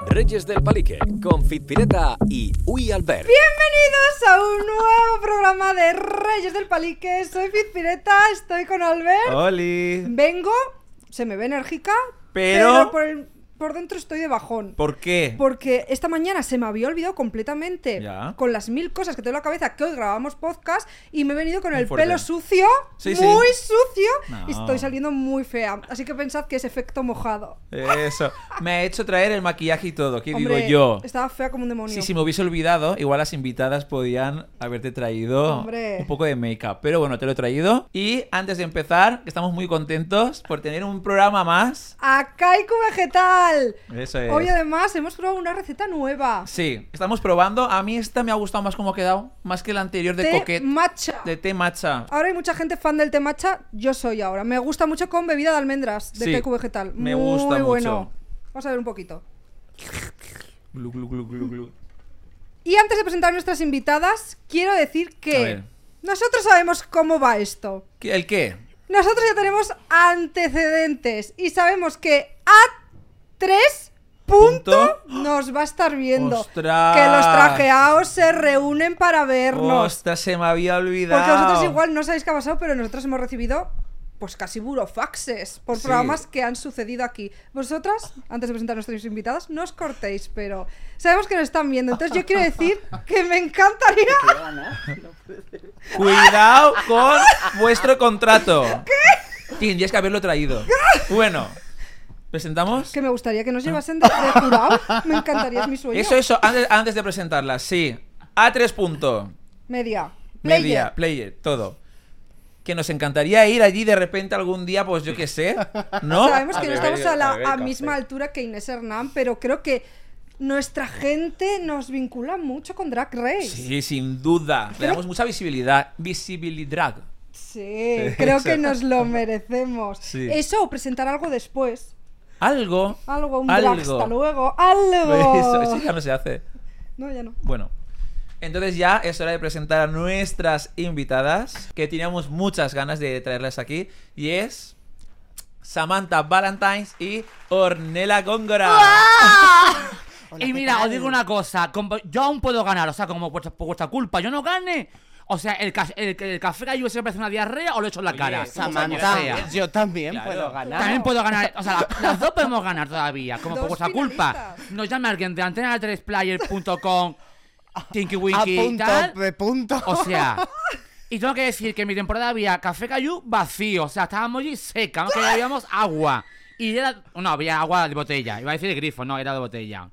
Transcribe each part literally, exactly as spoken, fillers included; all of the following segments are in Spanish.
Reyes del Palique, con Fitpireta y Uy Albert. Bienvenidos a un nuevo programa de Reyes del Palique. Soy Fitpireta, estoy con Albert. ¡Oli! Vengo, se me ve enérgica, pero, pero por, el, por dentro estoy de bajón. ¿Por qué? Porque esta mañana se me había olvidado completamente, ¿Ya? con las mil cosas que tengo en la cabeza, que hoy grabamos podcast, y me he venido con Muy el fuerte. pelo sucio, Sí, sí. muy sucio, No. y estoy saliendo muy fea. Así que pensad que es efecto mojado. Eso. Me ha hecho traer el maquillaje y todo. ¿Qué Hombre, digo yo? estaba fea como un demonio. Sí, si me hubiese olvidado, igual las invitadas podían haberte traído Hombre. un poco de make-up. Pero bueno, te lo he traído. Y antes de empezar, estamos muy contentos por tener un programa más. Akaiku Vegetal. Eso es. Hoy además hemos probado una receta nueva. Sí, estamos probando. A mí esta me ha gustado más cómo ha quedado. Más que la anterior de Té coquet. matcha. De té matcha. Ahora hay mucha gente fan del té matcha. Yo soy ahora. Me gusta mucho con bebida de almendras de Sí, Akaiku Vegetal. me Muy gusta mucho. bueno. Vamos a ver un poquito. Glu, glu, glu, glu, glu. Y antes de presentar a nuestras invitadas, quiero decir A que ver. nosotros sabemos cómo va esto. ¿Qué- ¿El qué? Nosotros ya tenemos antecedentes y sabemos que a tres punto nos va a estar viendo. ¡Ostras! Que los trajeados se reúnen para vernos. ¡Ostras! Se me había olvidado. Porque vosotros igual no sabéis qué ha pasado, pero nosotros hemos recibido pues casi burofaxes por Sí. programas que han sucedido aquí. Vosotras, antes de presentar a nuestros invitados, no os cortéis, pero sabemos que nos están viendo. Entonces yo quiero decir que me encantaría... Cuidado con vuestro contrato. ¿Qué? Tendrías que haberlo traído. Bueno, ¿presentamos? Que me gustaría que nos llevasen de, de jurado. Me encantaría, es mi sueño. Eso, eso, antes, antes de presentarla, sí. A tres puntos. Media. Media, player, todo. Que nos encantaría ir allí de repente algún día, pues yo qué sé, ¿no? Sabemos que A no beber- estamos a la a beber a café. misma altura que Inés Hernán, pero creo que nuestra gente nos vincula mucho con Drag Race. Sí, sin duda. Le damos mucha visibilidad. Visibilidad. Sí, creo Eso. que nos lo merecemos. Sí. Eso o presentar algo después. Algo. Algo, un Algo. drag hasta luego. Algo. Eso, eso ya no se hace. No, ya no. Bueno, entonces ya es hora de presentar a nuestras invitadas, que teníamos muchas ganas de traerlas aquí, y es Samantha Valentines y Ornella Góngora. Hola, y mira, os digo una cosa, como yo aún puedo ganar, o sea, como por, por vuestra culpa, yo no gane. O sea, el, ca- el, el café gallo se me parece una diarrea o lo he hecho en la Oye, cara. Samantha, O sea, yo también Claro. puedo ganar. también puedo ganar, o sea, la- las dos podemos ganar todavía, como por Dos vuestra culpa. finalistas. Nos llame alguien de antena tres player punto com, Tinky A Winky y punto, tal. de punto. O sea, y tengo que decir que en mi temporada había café cayú vacío, o sea, estábamos allí seca, aunque habíamos agua. Y era, no, había agua de botella, iba a decir de grifo, no, era de botella.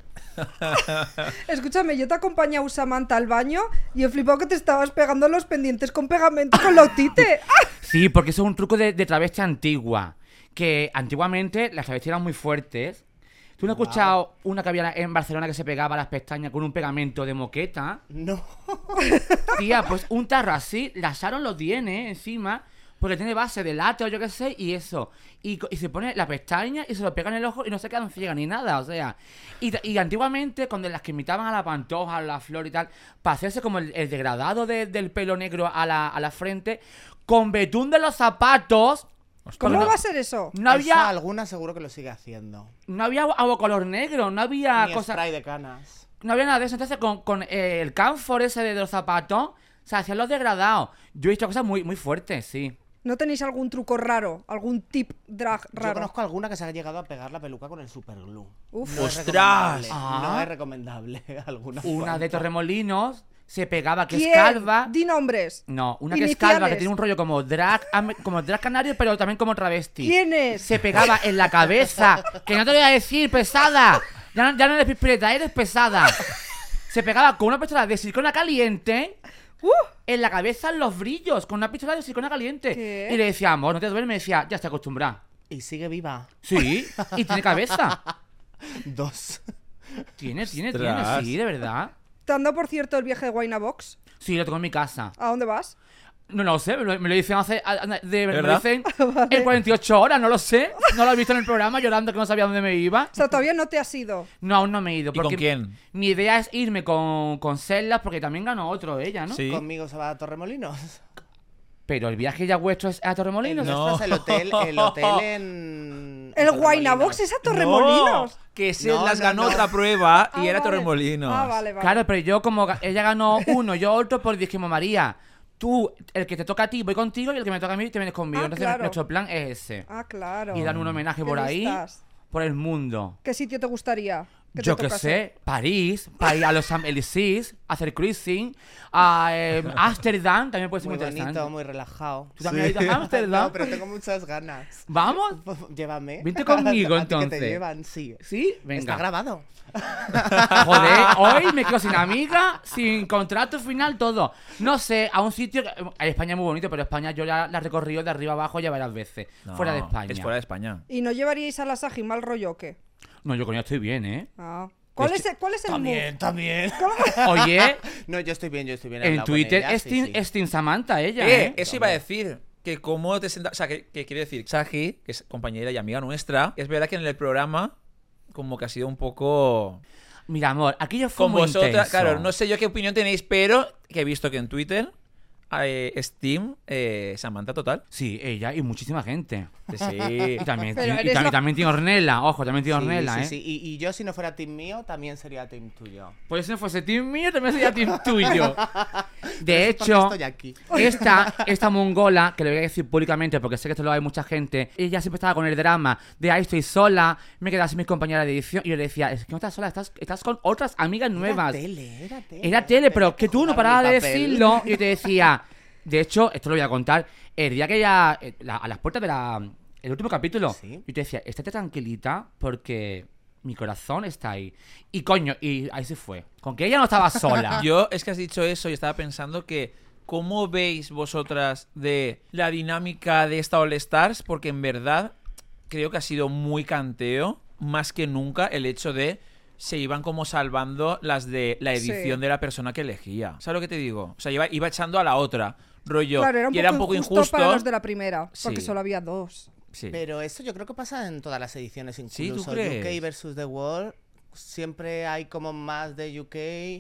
Escúchame, yo te acompañé a Samantha al baño y he flipado que te estabas pegando los pendientes con pegamento con la otite. ¡Ah! Sí, porque eso es un truco de, de travesti antigua. Que antiguamente las travestis eran muy fuertes. ¿Tú no has escuchado una que había en Barcelona que se pegaba las pestañas con un pegamento de moqueta? No. Tía, pues un tarro así, la Sharon lo tiene encima, porque tiene base de látex o yo qué sé, y eso. Y, co- y se pone la pestaña y se lo pega en el ojo y no se quedan ciegas ni nada, o sea. Y, t- y antiguamente, cuando las que imitaban a la Pantoja, a la Flor y tal, para hacerse como el, el degradado de- del pelo negro a la, a la frente, con betún de los zapatos. ¿Cómo porque va a ser eso? No Esa había, alguna seguro que lo sigue haciendo. no había agua color negro, no había Ni cosa, spray de canas. no había nada de eso. Entonces, con, con eh, el camphor ese de los zapatos, se hacían los degradados. Yo he visto cosas muy, muy fuertes, sí. ¿No tenéis algún truco raro? ¿Algún tip drag Yo raro? conozco alguna que se ha llegado a pegar la peluca con el superglue. Uf. No es ¡Ostras! recomendable. Ah. No es recomendable alguna. Una de cuanta. Torremolinos se pegaba, que ¿Quién? es calva. Di nombres. No, una que es calva, que Iniciales. tiene un rollo como drag, am- como drag canario, pero también como travesti. ¿Quién es? Se pegaba en la cabeza. Que no te voy a decir, pesada. Ya no, ya no eres pispireta, eres pesada. Se pegaba con una pistola de silicona caliente Uh, en la cabeza, en los brillos, con una pistola de silicona caliente. ¿Qué? Y le decíamos, no te duele, me decía, ya está acostumbrada. Y sigue viva. Sí, y tiene cabeza. Dos. Tiene, tiene, Ostras. tiene, sí, de verdad. ¿Te han dado, por cierto, el viaje de Wine Box? Sí, lo tengo en mi casa. ¿A dónde vas? No lo sé, me lo, me lo dicen hace. a- a- De, me lo ¿Verdad? dicen en cuarenta y ocho horas, no lo sé. No lo he visto en el programa llorando que no sabía dónde me iba. O sea, todavía no te has ido. No, aún no me he ido. ¿Y con porque quién? Mi idea es irme con, con Sellas porque también ganó otro ella, ¿no? Sí. Conmigo se va a Torremolinos. Pero el viaje ya vuestro es a Torremolinos. El No. nuestro es el hotel, el hotel en... El en Guaynabox Torremolinos. es a Torremolinos. No, que se No, las no, ganó no. otra prueba Ah, y era vale. Torremolinos. Ah, vale, vale. Claro, pero yo como ga- ella ganó uno, yo otro, pues dijimos, María, tú, el que te toca a ti, voy contigo y el que me toca a mí, te vienes conmigo. Ah, Entonces claro. nuestro plan es ese. Ah, claro. Y dan un homenaje Qué por ahí, listas. por el mundo. ¿Qué sitio te gustaría? que te Yo que tocase? sé, París, para ir a los Champs-Élysées, hacer cruising, a eh, Ámsterdam, también puede ser Muy muy, interesante. bonito, muy relajado. ¿Tú también has ido a Ámsterdam? No, pero tengo muchas ganas. ¿Vamos? Llévame. Vente conmigo, A ti que entonces. te llevan, sí. ¿Sí? Está Venga. grabado. Joder, hoy me quedo sin amiga, sin contrato final, todo. No sé, a un sitio... que- eh, España es muy bonito, pero España yo la, la he recorrido de arriba abajo ya varias veces. No, fuera de España. Es fuera de España. ¿Y no llevaríais a la Saji mal rollo o qué? No, yo con ella estoy bien, ¿eh? Ah. ¿Cuál Es es, el, ¿Cuál es el También, move? también. Oye, No, yo estoy bien, yo estoy bien. he en hablado con Twitter ella, es, sí, team, sí. es team Samantha ella, Eh, ¿eh? eso iba a decir. Que cómo te sientas. O sea, que, que quiere decir, Saji, que es compañera y amiga nuestra, es verdad que en el programa, como que ha sido un poco. Mira, amor, aquí yo fui Con muy vosotras. intenso. Claro, no sé yo qué opinión tenéis, pero que he visto que en Twitter eh, es team eh, Samantha total. Sí, ella y muchísima gente. Sí. Y también, Pero y eres también, la- también tiene Ornella, ojo, también tiene Sí, Ornella, sí, ¿eh? sí. Y, y yo, si no fuera team mío, también sería team tuyo. Pues si no fuese team mío, también sería team tuyo. De Es porque hecho, estoy aquí. esta, esta mongola, que lo voy a decir públicamente porque sé que esto lo hay mucha gente, ella siempre estaba con el drama de ahí estoy sola, me quedaba sin mis compañeras de edición, y yo le decía, es que no estás sola, estás, estás con otras amigas nuevas. Era tele, era tele. Era tele, pero que tú no Jugar parabas mi de papel. decirlo, y yo te decía, de hecho, esto lo voy a contar, el día que ella, eh, la- a las puertas de la, el último capítulo, Sí. yo te decía, estate tranquilita porque mi corazón está ahí. Y coño, y ahí se fue, con que ella no estaba sola. Yo es que has dicho eso y estaba pensando que ¿cómo veis vosotras de la dinámica de esta All Stars? Porque en verdad creo que ha sido muy canteo, más que nunca, el hecho de se iban como salvando las de la edición Sí. de la persona que elegía. ¿Sabes lo que te digo? O sea, iba, iba echando a la otra, rollo. Claro, era un, y poco, era un poco injusto, injusto. para los de la primera, porque Sí. solo había dos. Sí. Pero eso yo creo que pasa en todas las ediciones, Sí, ¿tú incluso crees? U K versus The World. Siempre hay como más de U K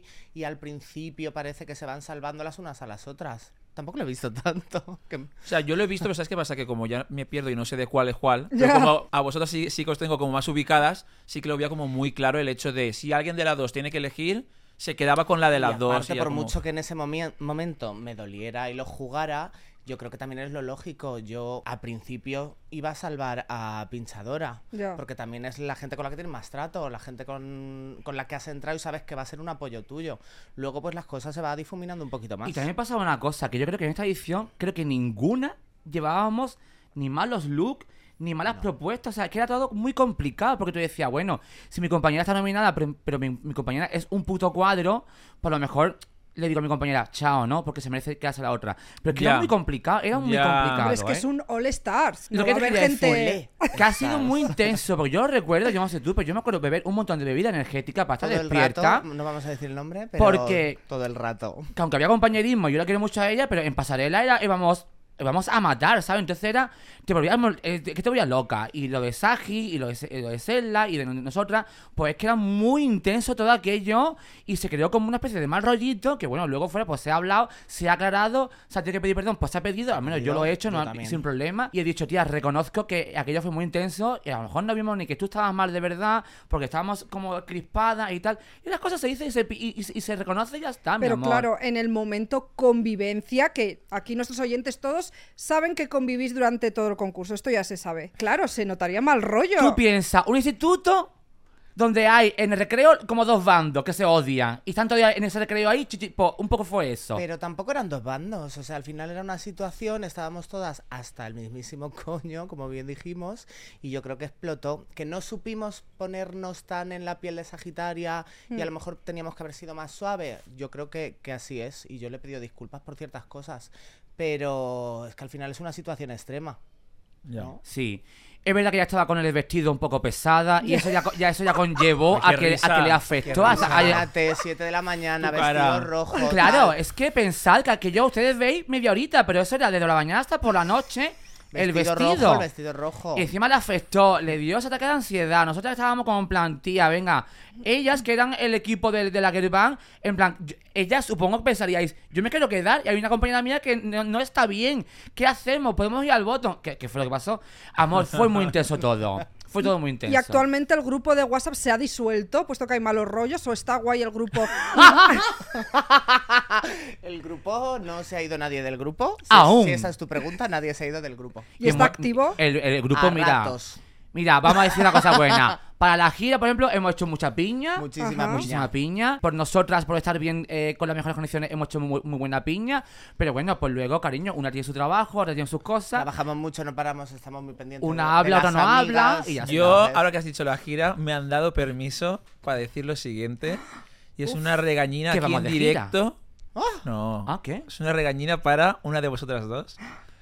y al principio parece que se van salvando las unas a las otras. Tampoco lo he visto tanto. que- O sea, yo lo he visto, pero ¿sabes qué pasa? Que como ya me pierdo y no sé de cuál es cuál, pero Ya. como a vosotras sí, sí que os tengo como más ubicadas, sí que lo veía como muy claro el hecho de si alguien de las dos tiene que elegir, se quedaba con la de y las dos. aparte, y ya por como- mucho que en ese momi- momento me doliera y lo jugara, yo creo que también es lo lógico. Yo al principio iba a salvar a Pinchadora, Ya. porque también es la gente con la que tienes más trato, la gente con, con la que has entrado y sabes que va a ser un apoyo tuyo. Luego pues las cosas se van difuminando un poquito más. Y también pasaba una cosa, que yo creo que en esta edición, creo que ninguna llevábamos ni malos looks, ni malas propuestas, o sea, que era todo muy complicado, porque tú decías, bueno, si mi compañera está nominada, pero, pero mi, mi compañera es un puto cuadro, pues a lo mejor le digo a mi compañera, chao, ¿no? Porque se merece quedarse la otra. Pero es que Ya. era muy complicado, era muy Ya. complicado, Pero es que ¿eh? es un All Stars. Lo No que va a te haber quería gente... decir, que ha sido muy intenso, porque yo lo recuerdo, yo no sé tú, pero yo me acuerdo beber un montón de bebida energética para estar todo el despierta. rato, no vamos a decir el nombre, pero Porque- todo el rato. Que aunque había compañerismo, yo la quiero mucho a ella, pero en pasarela era, íbamos, íbamos a matar, ¿sabes? Entonces era, te volvías, mol- eh, que te volvías loca. Y lo de Saji, y lo de, Se- y lo de Zelda, y de no- nosotras, pues es que era muy intenso todo aquello, y se creó como una especie de mal rollito, que bueno, luego fuera, pues se ha hablado, se ha aclarado, se ha tenido que pedir perdón, pues se ha pedido, al menos yo lo he hecho, Yo no, también. sin problema, y he dicho, tía, reconozco que aquello fue muy intenso, y a lo mejor no vimos ni que tú estabas mal de verdad, porque estábamos como crispadas y tal, y las cosas se dicen y se, pi- y, y- y se reconoce y ya está, mi Pero amor. claro, en el momento convivencia, que aquí nuestros oyentes todos saben que convivís durante todo el concurso, esto ya se sabe. Claro, se notaría mal rollo. Tú piensas, un instituto donde hay en el recreo como dos bandos que se odian. Y están todavía en ese recreo ahí, chichi, po, un poco fue eso. Pero tampoco eran dos bandos, o sea, al final era una situación, estábamos todas hasta el mismísimo coño, como bien dijimos, y yo creo que explotó, que no supimos ponernos tan en la piel de Sagitaria y a lo mejor teníamos que haber sido más suave, yo creo que, que así es, y yo le he pedido disculpas por ciertas cosas, pero es que al final es una situación extrema, Ya. ¿no? Sí. Es verdad que ya estaba con el vestido un poco pesada y eso ya, co- ya eso ya conllevó Ay, a qué que, risa, a que le qué afectó. a- a- Imagínate, siete de la mañana, Tu vestido cara. rojo. Claro, tal. es que pensad que aquello ustedes veis media horita, pero eso era desde la mañana hasta por la noche. El vestido. rojo, el vestido rojo. Y encima le afectó, le dio ese ataque de ansiedad. Nosotros estábamos como en plan, tía, venga. Ellas que eran el equipo de, de la girl band, en plan, yo- ellas supongo que pensaríais, yo me quiero quedar y hay una compañera mía que no, no está bien. ¿Qué hacemos? ¿Podemos ir al voto? ¿Qué, qué fue lo que pasó? Amor, fue muy intenso todo. Fue todo muy intenso. Y actualmente el grupo de WhatsApp se ha disuelto, puesto que hay malos rollos, o está guay el grupo. El grupo, no se ha ido nadie del grupo. Si, Aún. si esa es tu pregunta, nadie se ha ido del grupo. ¿Y está mu- activo? El, el grupo, A mira. ratos. Mira, vamos a decir una cosa buena. Para la gira, por ejemplo, hemos hecho mucha piña. Muchísima, Ajá. Muchísima piña. Por nosotras, por estar bien eh, con las mejores condiciones, hemos hecho muy, muy buena piña. Pero bueno, pues luego, cariño, una tiene su trabajo, otra tiene sus cosas. Trabajamos mucho, no paramos, estamos muy pendientes. Una de- de habla, otra las no habla, amigas. y ya está. Yo, ¿sabes? ahora que has dicho la gira, me han dado permiso para decir lo siguiente. Y es una regañina ¿Qué, aquí vamos en de gira? directo. No. ¿Ah, qué? Es una regañina para una de vosotras dos.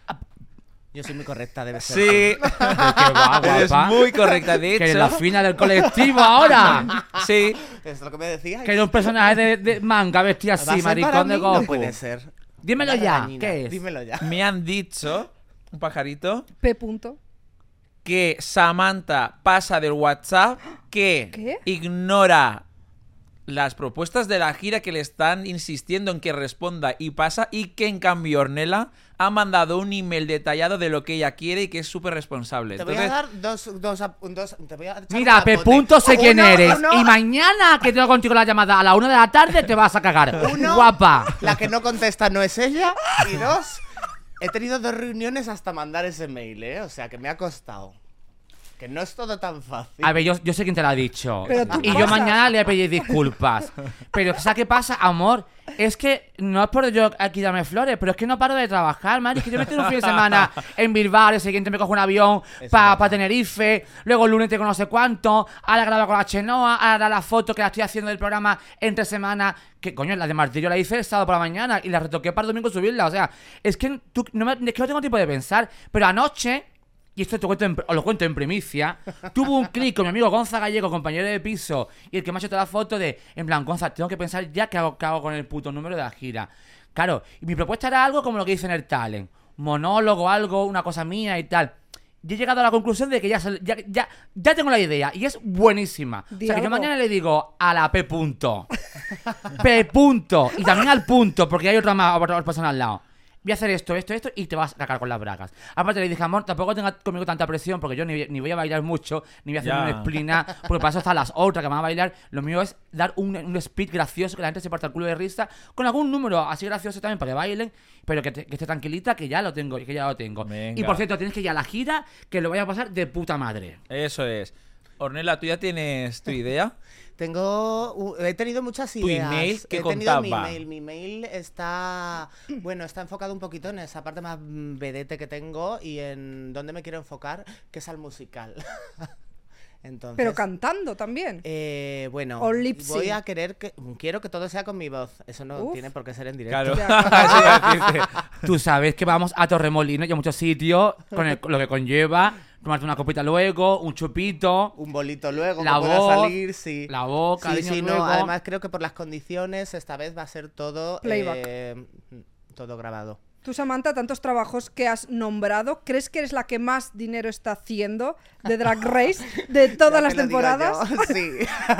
Yo soy muy correcta, debe ser. Sí. Qué va, Eres guapa. muy correcta, de Que eres la hecho. fina del colectivo ahora. Sí. Es lo que me decías. Que era un personaje de, de manga vestido ¿Va a así, ser para maricón de mí? Goku. No puede ser. Dímelo Una ya, regañina. ¿qué es? Dímelo ya. Me han dicho, un pajarito, P. Punto. que Samantha pasa del WhatsApp, que ¿Qué? ignora las propuestas de la gira, que le están insistiendo en que responda y pasa, y que en cambio Ornella ha mandado un email detallado de lo que ella quiere y que es súper responsable. Te voy Entonces, a dar dos, dos, ap- dos te voy a echar Mira, un P. capote. Punto, sé quién Uno, eres. uno, Y mañana que tengo contigo la llamada a la una de la tarde te vas a cagar. Uno, Guapa. La que no contesta no es ella. Y dos, he tenido dos reuniones hasta mandar ese mail, ¿eh? O sea, que me ha costado. Que no es todo tan fácil. A ver, yo, yo sé quién te lo ha dicho. Pero tú Y yo pasas. mañana le voy a pedir disculpas. Pero ¿sabes qué pasa, amor? Es que no es por yo aquí darme flores, pero es que no paro de trabajar, Mari. Es que yo me tiro un fin de semana en Bilbao, el siguiente me cojo un avión Es para verdad. pa Tenerife, luego el lunes tengo no sé cuánto, ahora grabo con la Chenoa, ahora la foto que la estoy haciendo del programa entre semana, que coño, la de Martillo la hice el sábado por la mañana y la retoqué para el domingo subirla. O sea, es que, tú, no, me- es que no tengo tiempo de pensar, pero anoche... Y esto te cuento en- os lo cuento en primicia. Tuvo un clic con mi amigo Gonza Gallego, compañero de piso, y el que me ha hecho toda la foto de, en plan, Gonza, tengo que pensar ya qué hago, qué hago con el puto número de la gira. Claro, y mi propuesta era algo como lo que hice en el talent. Monólogo, algo, una cosa mía y tal. Y he llegado a la conclusión de que ya, se- ya, ya, ya tengo la idea y es buenísima. Di o sea, que yo algo. mañana le digo a la P punto. P punto. Y también al punto, porque hay otra más, otra persona al lado. Voy a hacer esto, esto, esto y te vas a sacar con las bragas. Aparte le dije, amor, tampoco tengas conmigo tanta presión porque yo ni, ni voy a bailar mucho, ni voy a hacer Ya. un splina, porque para eso están las otras que van a bailar. Lo mío es dar un, un speed gracioso, que la gente se parta el culo de risa, con algún número así gracioso también para que bailen, pero que, te- que esté tranquilita, que ya lo tengo, que ya lo tengo. Venga. Y por cierto, tienes que ir a la gira, que lo vaya a pasar de puta madre. eso es. Ornella, ¿tú ya tienes tu idea? Tengo, u- he tenido muchas ¿Tu ideas. email qué he tenido mi contaba? email. Mi email está, bueno, está enfocado un poquito en esa parte más mm, vedete que tengo y en dónde me quiero enfocar, que es al musical. Entonces, Pero cantando también. eh, bueno, O lip voy sync. a querer que quiero que todo sea con mi voz. Eso no Uf. tiene por qué ser en directo. Claro. Ya, Eso iba a decirte. Tú sabes que vamos a Torremolinos y a muchos sitios, con el- lo que conlleva tomarte una copita luego, un chupito. Un bolito luego, La que pueda voz, salir, sí. la voz, Sí, cariño, sí, no, luego. además creo que por las condiciones esta vez va a ser todo Playback. eh, todo grabado. Tú, Samantha, tantos trabajos que has nombrado, ¿crees que eres la que más dinero está haciendo de Drag Race de todas Ya las te lo digo temporadas? yo, Sí.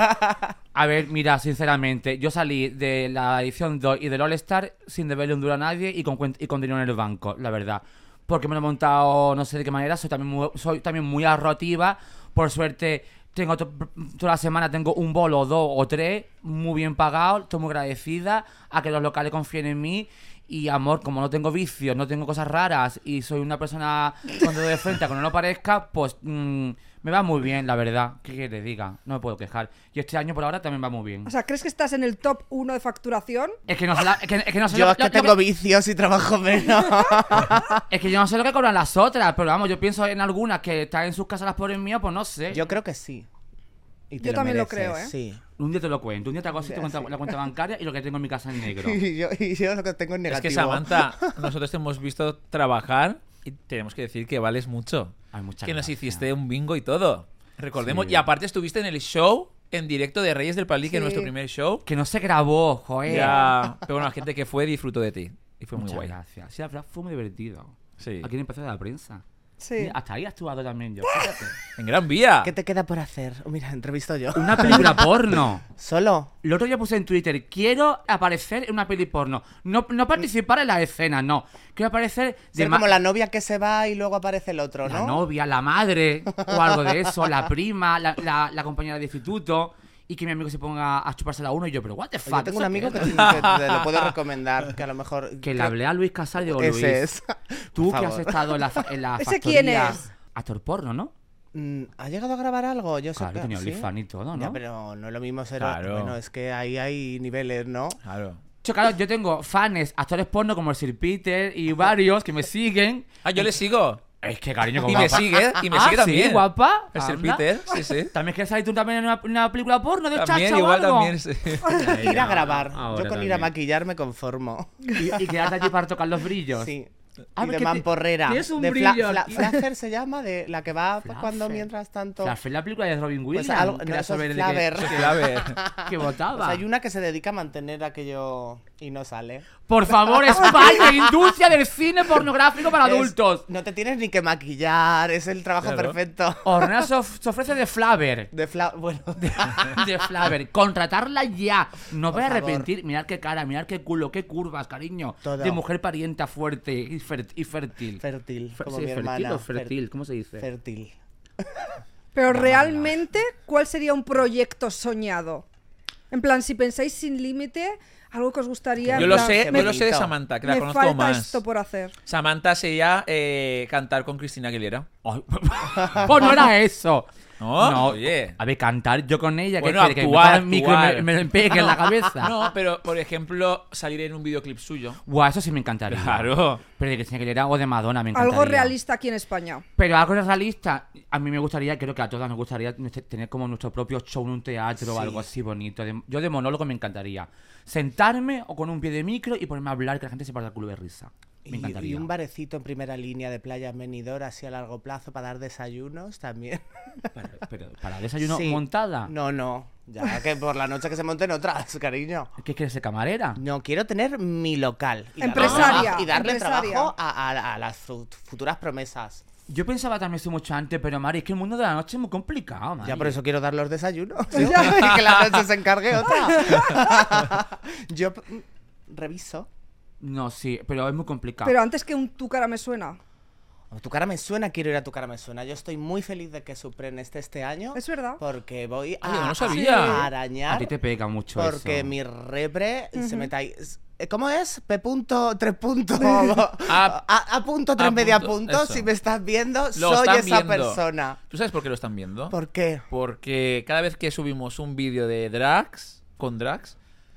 A ver, mira, sinceramente, yo salí de la edición dos y del All Star sin deberle un duro a nadie y con, cuen- y con dinero en el banco, la verdad. Porque me lo he montado no sé de qué manera, soy también muy, soy también muy ahorrativa. Por suerte, tengo to- toda la semana tengo un bolo, dos o tres, muy bien pagado, estoy muy agradecida a que los locales confíen en mí. Y amor, como no tengo vicios, no tengo cosas raras y soy una persona cuando de frente a que no lo parezca, pues mm, me va muy bien, la verdad. ¿Qué quieres que te diga? No me puedo quejar. Y este año por ahora también va muy bien. O sea, ¿crees que estás en el top uno de facturación? Es que no sé, la- es que, es que no sé Yo lo, es que lo- lo tengo vicios y trabajo menos. es que yo no sé lo que cobran las otras, pero vamos, yo pienso en algunas que están en sus casas las pobres mías, pues no sé. Yo creo que sí. Y te Yo también lo mereces, creo, ¿eh? Sí. Un día te lo cuento, un día te hago así Ya, te cuenta- sí. la cuenta bancaria y lo que tengo en mi casa en negro. Y yo, y yo lo que tengo es Es negativo. que Samantha, nosotros te hemos visto trabajar y tenemos que decir que vales mucho. Ay, muchas Que nos gracias. hiciste un bingo y todo. Recordemos. Sí. Y aparte estuviste en el show en directo de Reyes del Palique, Sí. nuestro primer show. Que no se grabó, joder. Ya, pero bueno, la gente que fue disfrutó de ti. Y fue Muchas muy guay. gracias. Sí, la verdad fue muy divertido. Sí. Aquí en el Palacio de la Prensa. Sí. Mira, hasta ahí he actuado también yo, fíjate. En Gran Vía. ¿Qué te queda por hacer? Oh, mira, entrevisto yo. Una película porno. ¿Solo? El otro día puse en Twitter, quiero aparecer en una peli porno. No, no participar en la escena, no. Quiero aparecer de Ser ma- como la novia que se va y luego aparece el otro, ¿no? la novia, la madre, o algo de eso, la prima, la, la, la compañera de instituto. Y que mi amigo se ponga a chupársela a uno y yo, pero what the fuck. Yo tengo un ¿eso amigo qué que, es? te, que te lo puedo recomendar, que a lo mejor... Que le hablé a Luis Casal y digo, Luis, Ese es. tú Por que has favor. estado en la, fa- en la ¿Ese factoría... quién es? Actor porno, ¿no? Mm, ¿Ha llegado a grabar algo? Yo sé Claro, que tenía ¿sí? OnlyFans y todo, ¿no? Ya, pero no es lo mismo ser... Claro. Bueno, es que ahí hay niveles, ¿no? Claro. Yo, claro, yo tengo fans, actores porno como el Sir Peter y varios que me siguen. Ah, yo le sigo. Es que, cariño, Y como me guapa. sigue, y me Ah, sigue también. ¿sí, guapa? El Sir Anda. Peter, sí, sí. ¿También quieres salir tú también en una, en una película porno de También, chacha o igual algo? también, sí. Ir a grabar. Ahora Yo con ir a también. maquillar me conformo. Y, y quedarte allí para tocar los brillos. Sí. Ah, y de que ti- mamporrera. tienes un de brillo fla- aquí. fla- Fluffer se llama, de la que va Fluffer. cuando mientras tanto... La, la película de Robin Williams. Pues algo- que no, era eso es sobre de que- Flaver. Eso es clave. que Pues votaba. hay una que se dedica a mantener aquello y no sale. Por favor, España, industria del cine pornográfico para Es- adultos. No te tienes ni que maquillar, es el trabajo Claro. perfecto. Hornea se, of- se ofrece de Flaver. De fla... Bueno, De Flaver. Contratarla ya. No Por voy a favor. arrepentir. Mirad qué cara, mirad qué culo, qué curvas, cariño. Todo. De mujer parienta fuerte y, fer- y fértil. fértil, Fer- como sí, mi fértil hermana. o fértil, ¿cómo se dice? Fértil. Pero realmente, ¿cuál sería un proyecto soñado? En plan, si pensáis sin límite, algo que os gustaría... Yo en lo plan, sé, me- yo lo sé de bonito. Samantha, que la me conozco falta más. esto por hacer. Samantha sería eh, cantar con Cristina Aguilera. Ay, pues no era eso. No, oye. A ver, cantar yo con ella, Bueno, que, que, actuar, me, micro y actuar. me, me pegue en la cabeza. No, pero por ejemplo, salir en un videoclip suyo. Guau, eso sí me encantaría. Claro. Pero de que tenía que leer algo de Madonna me encantaría. Algo realista aquí en España. Pero algo realista, a mí me gustaría, creo que a todas nos gustaría tener como nuestro propio show en un teatro o Sí. algo así bonito. De- yo de monólogo me encantaría. Sentarme o con un pie de micro y ponerme a hablar que la gente se parta el culo de risa. Me Y, encantaría. y un barecito en primera línea de playa en Benidorm, así a largo plazo, para dar desayunos también. Pero, pero, ¿para desayuno Sí. montada? No, no. Ya que por la noche que se monten otras, cariño. ¿Qué quieres ser camarera? No, quiero tener mi local. y darle Empresaria, trabajo- Y darle empresaria. trabajo a, a- a las fu- futuras promesas. Yo pensaba también eso mucho antes, pero Mari, es que el mundo de la noche es muy complicado, Mari. Ya por eso quiero dar los desayunos. ¿sí? Y que la noche se encargue otra. Yo mm, reviso. No, sí, pero es muy complicado. Pero antes que un tu cara me suena. Oh, Tu cara me suena, quiero ir a Tu cara me suena. Yo estoy muy feliz de que Supren esté este año. Es verdad. Porque voy a, Ay, yo no a- sabía. a A arañar. ti te pega mucho Porque eso. mi repre se meta ahí. Es- ¿Cómo es? P punto, tres puntos. A- A, a punto, tres a media punto, puntos. eso. Si me estás viendo, Lo soy están esa viendo. persona. ¿Tú sabes por qué lo están viendo? ¿Por qué? Porque cada vez que subimos un vídeo de drags, con drags,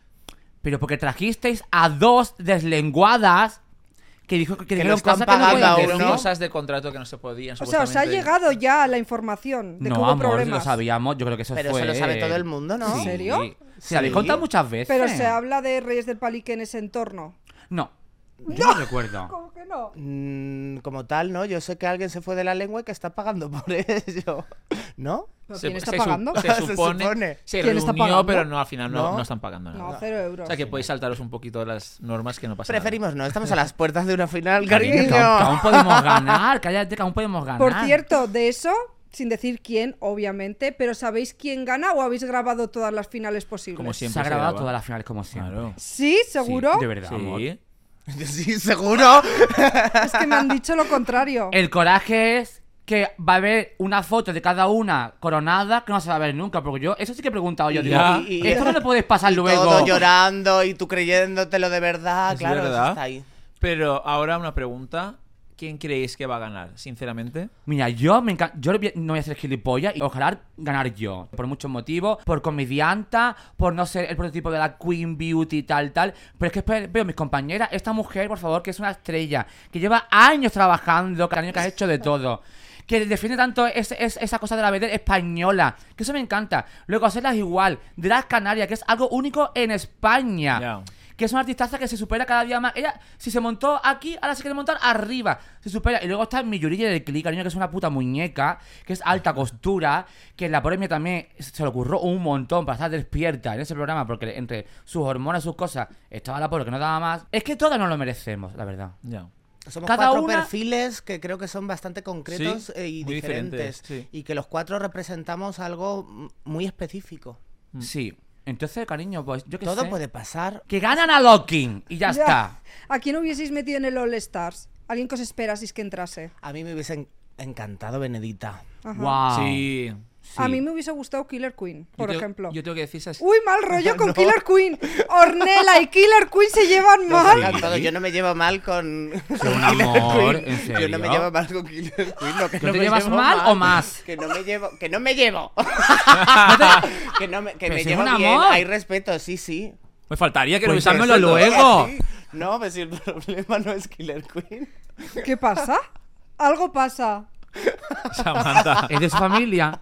Pero porque trajisteis a dos deslenguadas que dijo que, Que dijeron lo están cosas que no pagando podían a decir. fueron uno. cosas de contrato que no se podían. O sea, os ha supuestamente. llegado ya la información de que No, hubo amor, problemas. lo sabíamos. Yo creo que eso Pero fue... eso lo sabe todo el mundo, ¿no? ¿En serio? Se lo habéis Sí. contado muchas veces. Pero se habla de Reyes del Palique en ese entorno. No. Yo no recuerdo. ¿Cómo que no? Mm, como tal, ¿no? Yo sé que alguien se fue de la lengua y que está pagando por ello. ¿No? ¿Pero Se- ¿Quién está se su- pagando? Se Se supone. supone. Se ¿Quién está reunió, pagando? pero no, al final no, No. no están pagando nada. No, cero euros. O sea que podéis saltaros un poquito de las normas que no pasa Preferimos no, estamos a las puertas de una final, Cariño, cariño. que aún, que aún podemos ganar. Cállate, que aún podemos ganar. Por cierto, de eso, sin decir quién, obviamente, pero ¿sabéis quién gana o habéis grabado todas las finales posibles? Como siempre. Se ha grabado graba. todas las finales como siempre. Claro. ¿Sí? ¿Seguro? Sí, de verdad, amor. Sí. Sí, seguro. Es que me han dicho lo contrario. El coraje es que va a haber una foto de cada una coronada que no se va a ver nunca. Porque yo, eso sí que he preguntado yo. Y Digo, ya. Y- y- esto no le puedes pasar Y luego. todo llorando y tú creyéndotelo de verdad. Es claro, eso verdad. está ahí. Pero ahora una pregunta. ¿Quién creéis que va a ganar, sinceramente? Mira, yo me encanta. Yo no voy a ser gilipollas y ojalá ganar yo. Por muchos motivos. Por comedianta. Por no ser el prototipo de la Queen Beauty y tal, tal. Pero es que espe- veo a mis compañeras. Esta mujer, por favor, que es una estrella. Que lleva años trabajando. Que años que has hecho de todo. Que defiende tanto ese- es- esa cosa de la vedette española. Que eso me encanta. Luego hacerlas igual. Drag Canaria, que es algo único en España. Ya. Que es una artistaza que se supera cada día más. Ella, si se montó aquí, ahora se quiere montar arriba. Se supera. Y luego está mi Yurilla del Click, cariño, que es una puta muñeca. Que es alta costura. Que la pobre mía también se le ocurrió un montón para estar despierta en ese programa. Porque entre sus hormonas, sus cosas, estaba la pobre que no daba más. Es que todas nos lo merecemos, la verdad. Ya. Somos Cada cuatro una- perfiles que creo que son bastante concretos Sí, eh, y muy diferentes. diferentes, sí. Y que los cuatro representamos algo m- muy específico. Sí. Entonces, cariño, pues yo qué Todo sé. puede pasar. Que ganan a Locking y ya, Ya. está. ¿A quién hubieseis metido en el All Stars? ¿Alguien que os esperaseis que entrase? A mí me hubiese en- encantado Benedita. Ajá. Wow. Sí. A mí me hubiese gustado Killer Queen, por Yo tengo- ejemplo. Yo tengo que decir esas... Uy, mal rollo con Killer Queen. Ornella y Killer Queen se llevan Nos mal. encantó. Yo no me llevo mal con, con un Killer amor, Queen. ¿en Yo no me serio? llevo mal con Killer Queen. No, que ¿No no te me llevas llevo mal o más? Que no me llevo. Que no me llevo. que no me, que Pero me si es llevo un bien. amor. Hay respeto, sí, sí. Me faltaría que Pues revisármelo eso, luego. Sí. No, pero si el problema no es Killer Queen. ¿Qué pasa? Algo pasa. Samantha. ¿Es de su familia?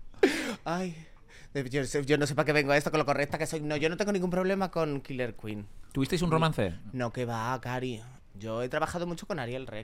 Ay. Yo, yo no sé para qué vengo a esto con lo correcta que soy. No, yo no tengo ningún problema con Killer Queen. ¿Tuvisteis un romance? No, que va, Cari. Yo he trabajado mucho con Ariel Rec.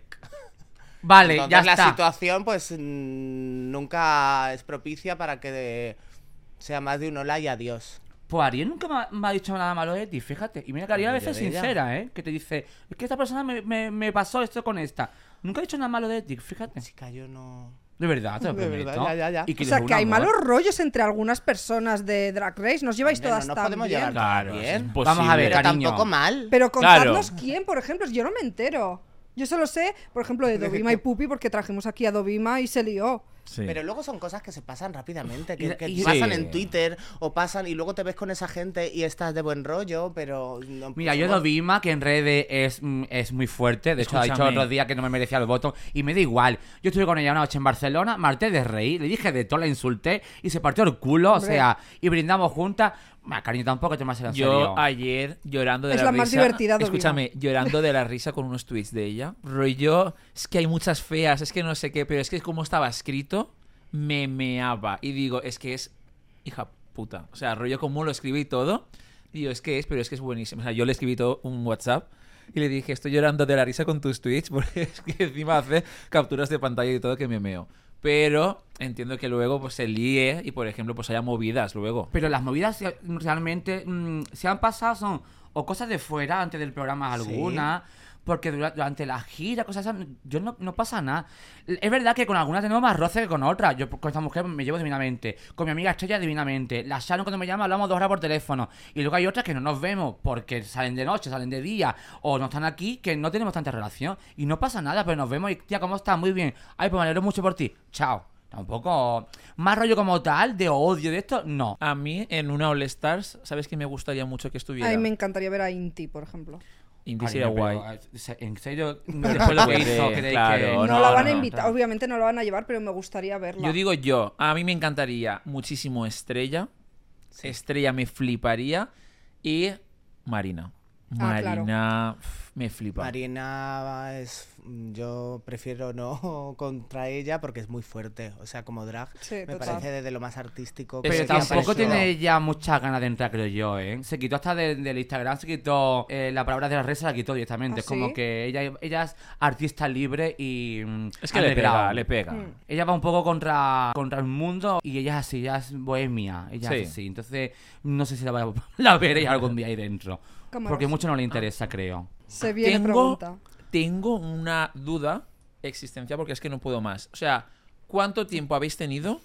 Vale, Entonces, ya la está. situación, pues, mm, nunca es propicia para que de- sea más de un hola y adiós. Pues Ariel nunca me ha, me ha dicho nada malo de ti, fíjate. Y mira que Ariel a veces es De ella. sincera, ¿eh? Que te dice, es que esta persona me, me, me pasó esto con esta. Nunca ha dicho nada malo de ti, fíjate. Chica, yo no... De verdad, te lo De prometo. verdad, ya, ya, ya. Y que O sea, eres un que hay amor. malos rollos entre algunas personas de Drag Race. Nos lleváis Hombre, todas no nos tan podemos bien. llevar Claro, tan es bien. imposible. Vamos a ver, Pero cariño. tampoco mal. Pero Claro. contadnos quién, por ejemplo. Yo no me entero. Yo solo sé, por ejemplo, de Dovima y Pupi, porque trajimos aquí a Dovima y se lió. Sí. Pero luego son cosas que se pasan rápidamente, que, Y- que y- pasan Sí. en Twitter o pasan y luego te ves con esa gente y estás de buen rollo, pero... No, Mira, yo somos- Dovima, que en redes es, mm, es muy fuerte. De hecho, ha dicho Escúchame. otros días que no me merecía el voto. Y me da igual. Yo estuve con ella una noche en Barcelona, marté de reír, le dije de todo, la insulté y se partió el culo. Hombre. O sea, y brindamos juntas. Ma, cariño, tampoco te me has en serio. Yo ayer llorando de Es la, la risa. más divertida, Dovima. Escúchame, llorando de la risa con unos tweets de ella. Rollo, es que hay muchas feas, es que no sé qué, pero es que como estaba escrito, me meaba. Y digo, es que es hija puta. O sea, rollo como lo escribí y todo. Digo, es que es, pero es que es buenísimo. O sea, yo le escribí todo un WhatsApp y le dije, estoy llorando de la risa con tus tweets porque es que encima hace capturas de pantalla y todo que me meo. Pero entiendo que luego pues se líe y, por ejemplo, pues haya movidas luego. Pero las movidas se- realmente mm, se han pasado son o cosas de fuera antes del programa alguna, porque dura- durante la gira, cosas esas, yo no, no pasa nada. Es verdad que con algunas tenemos más roce que con otras. Yo con esta mujer me llevo divinamente, con mi amiga Estrella divinamente. La Sharon cuando me llama hablamos dos horas por teléfono. Y luego hay otras que no nos vemos porque salen de noche, salen de día o no están aquí, que no tenemos tanta relación. Y no pasa nada, pero nos vemos y tía, ¿cómo estás? Muy bien. Ay, pues me alegro mucho por ti. Chao. Tampoco más rollo como tal, de odio, de esto, no. A mí, en una All Stars, ¿sabes que me gustaría mucho que estuviera? A mí me encantaría ver a Inti, por ejemplo. Inti sería Cariño, guay. pero, eh, en serio, después lo que hizo, ¿creéis Claro, que- Oh, No, no, la van no, a no. invitar, obviamente no la van a llevar, pero me gustaría verla. Yo digo yo, a mí me encantaría muchísimo Estrella. Estrella me fliparía. Y Marina. Ah, claro. Marina pf, me flipa. Marina es... Yo prefiero no contra ella porque es muy fuerte. O sea, como drag Sí, me total. parece de lo más artístico. Es Pero que tampoco eso- tiene ya muchas ganas de entrar, creo yo, ¿eh? Se quitó hasta de- del Instagram, se quitó eh, la palabra de la red, se la quitó directamente. ¿Ah, es como sí? que ella, ella es artista libre y... mm, Es que le pega, underground. le pega. Mm. Ella va un poco contra, contra el mundo y ella es así, ella es bohemia, ella Sí. es así. Entonces, no sé si la, voy a- la veré algún día ahí dentro. Cámaras. Porque mucho no le interesa, creo. Se viene Tengo, pregunta. tengo una duda existencial porque es que no puedo más. O sea, ¿cuánto tiempo habéis tenido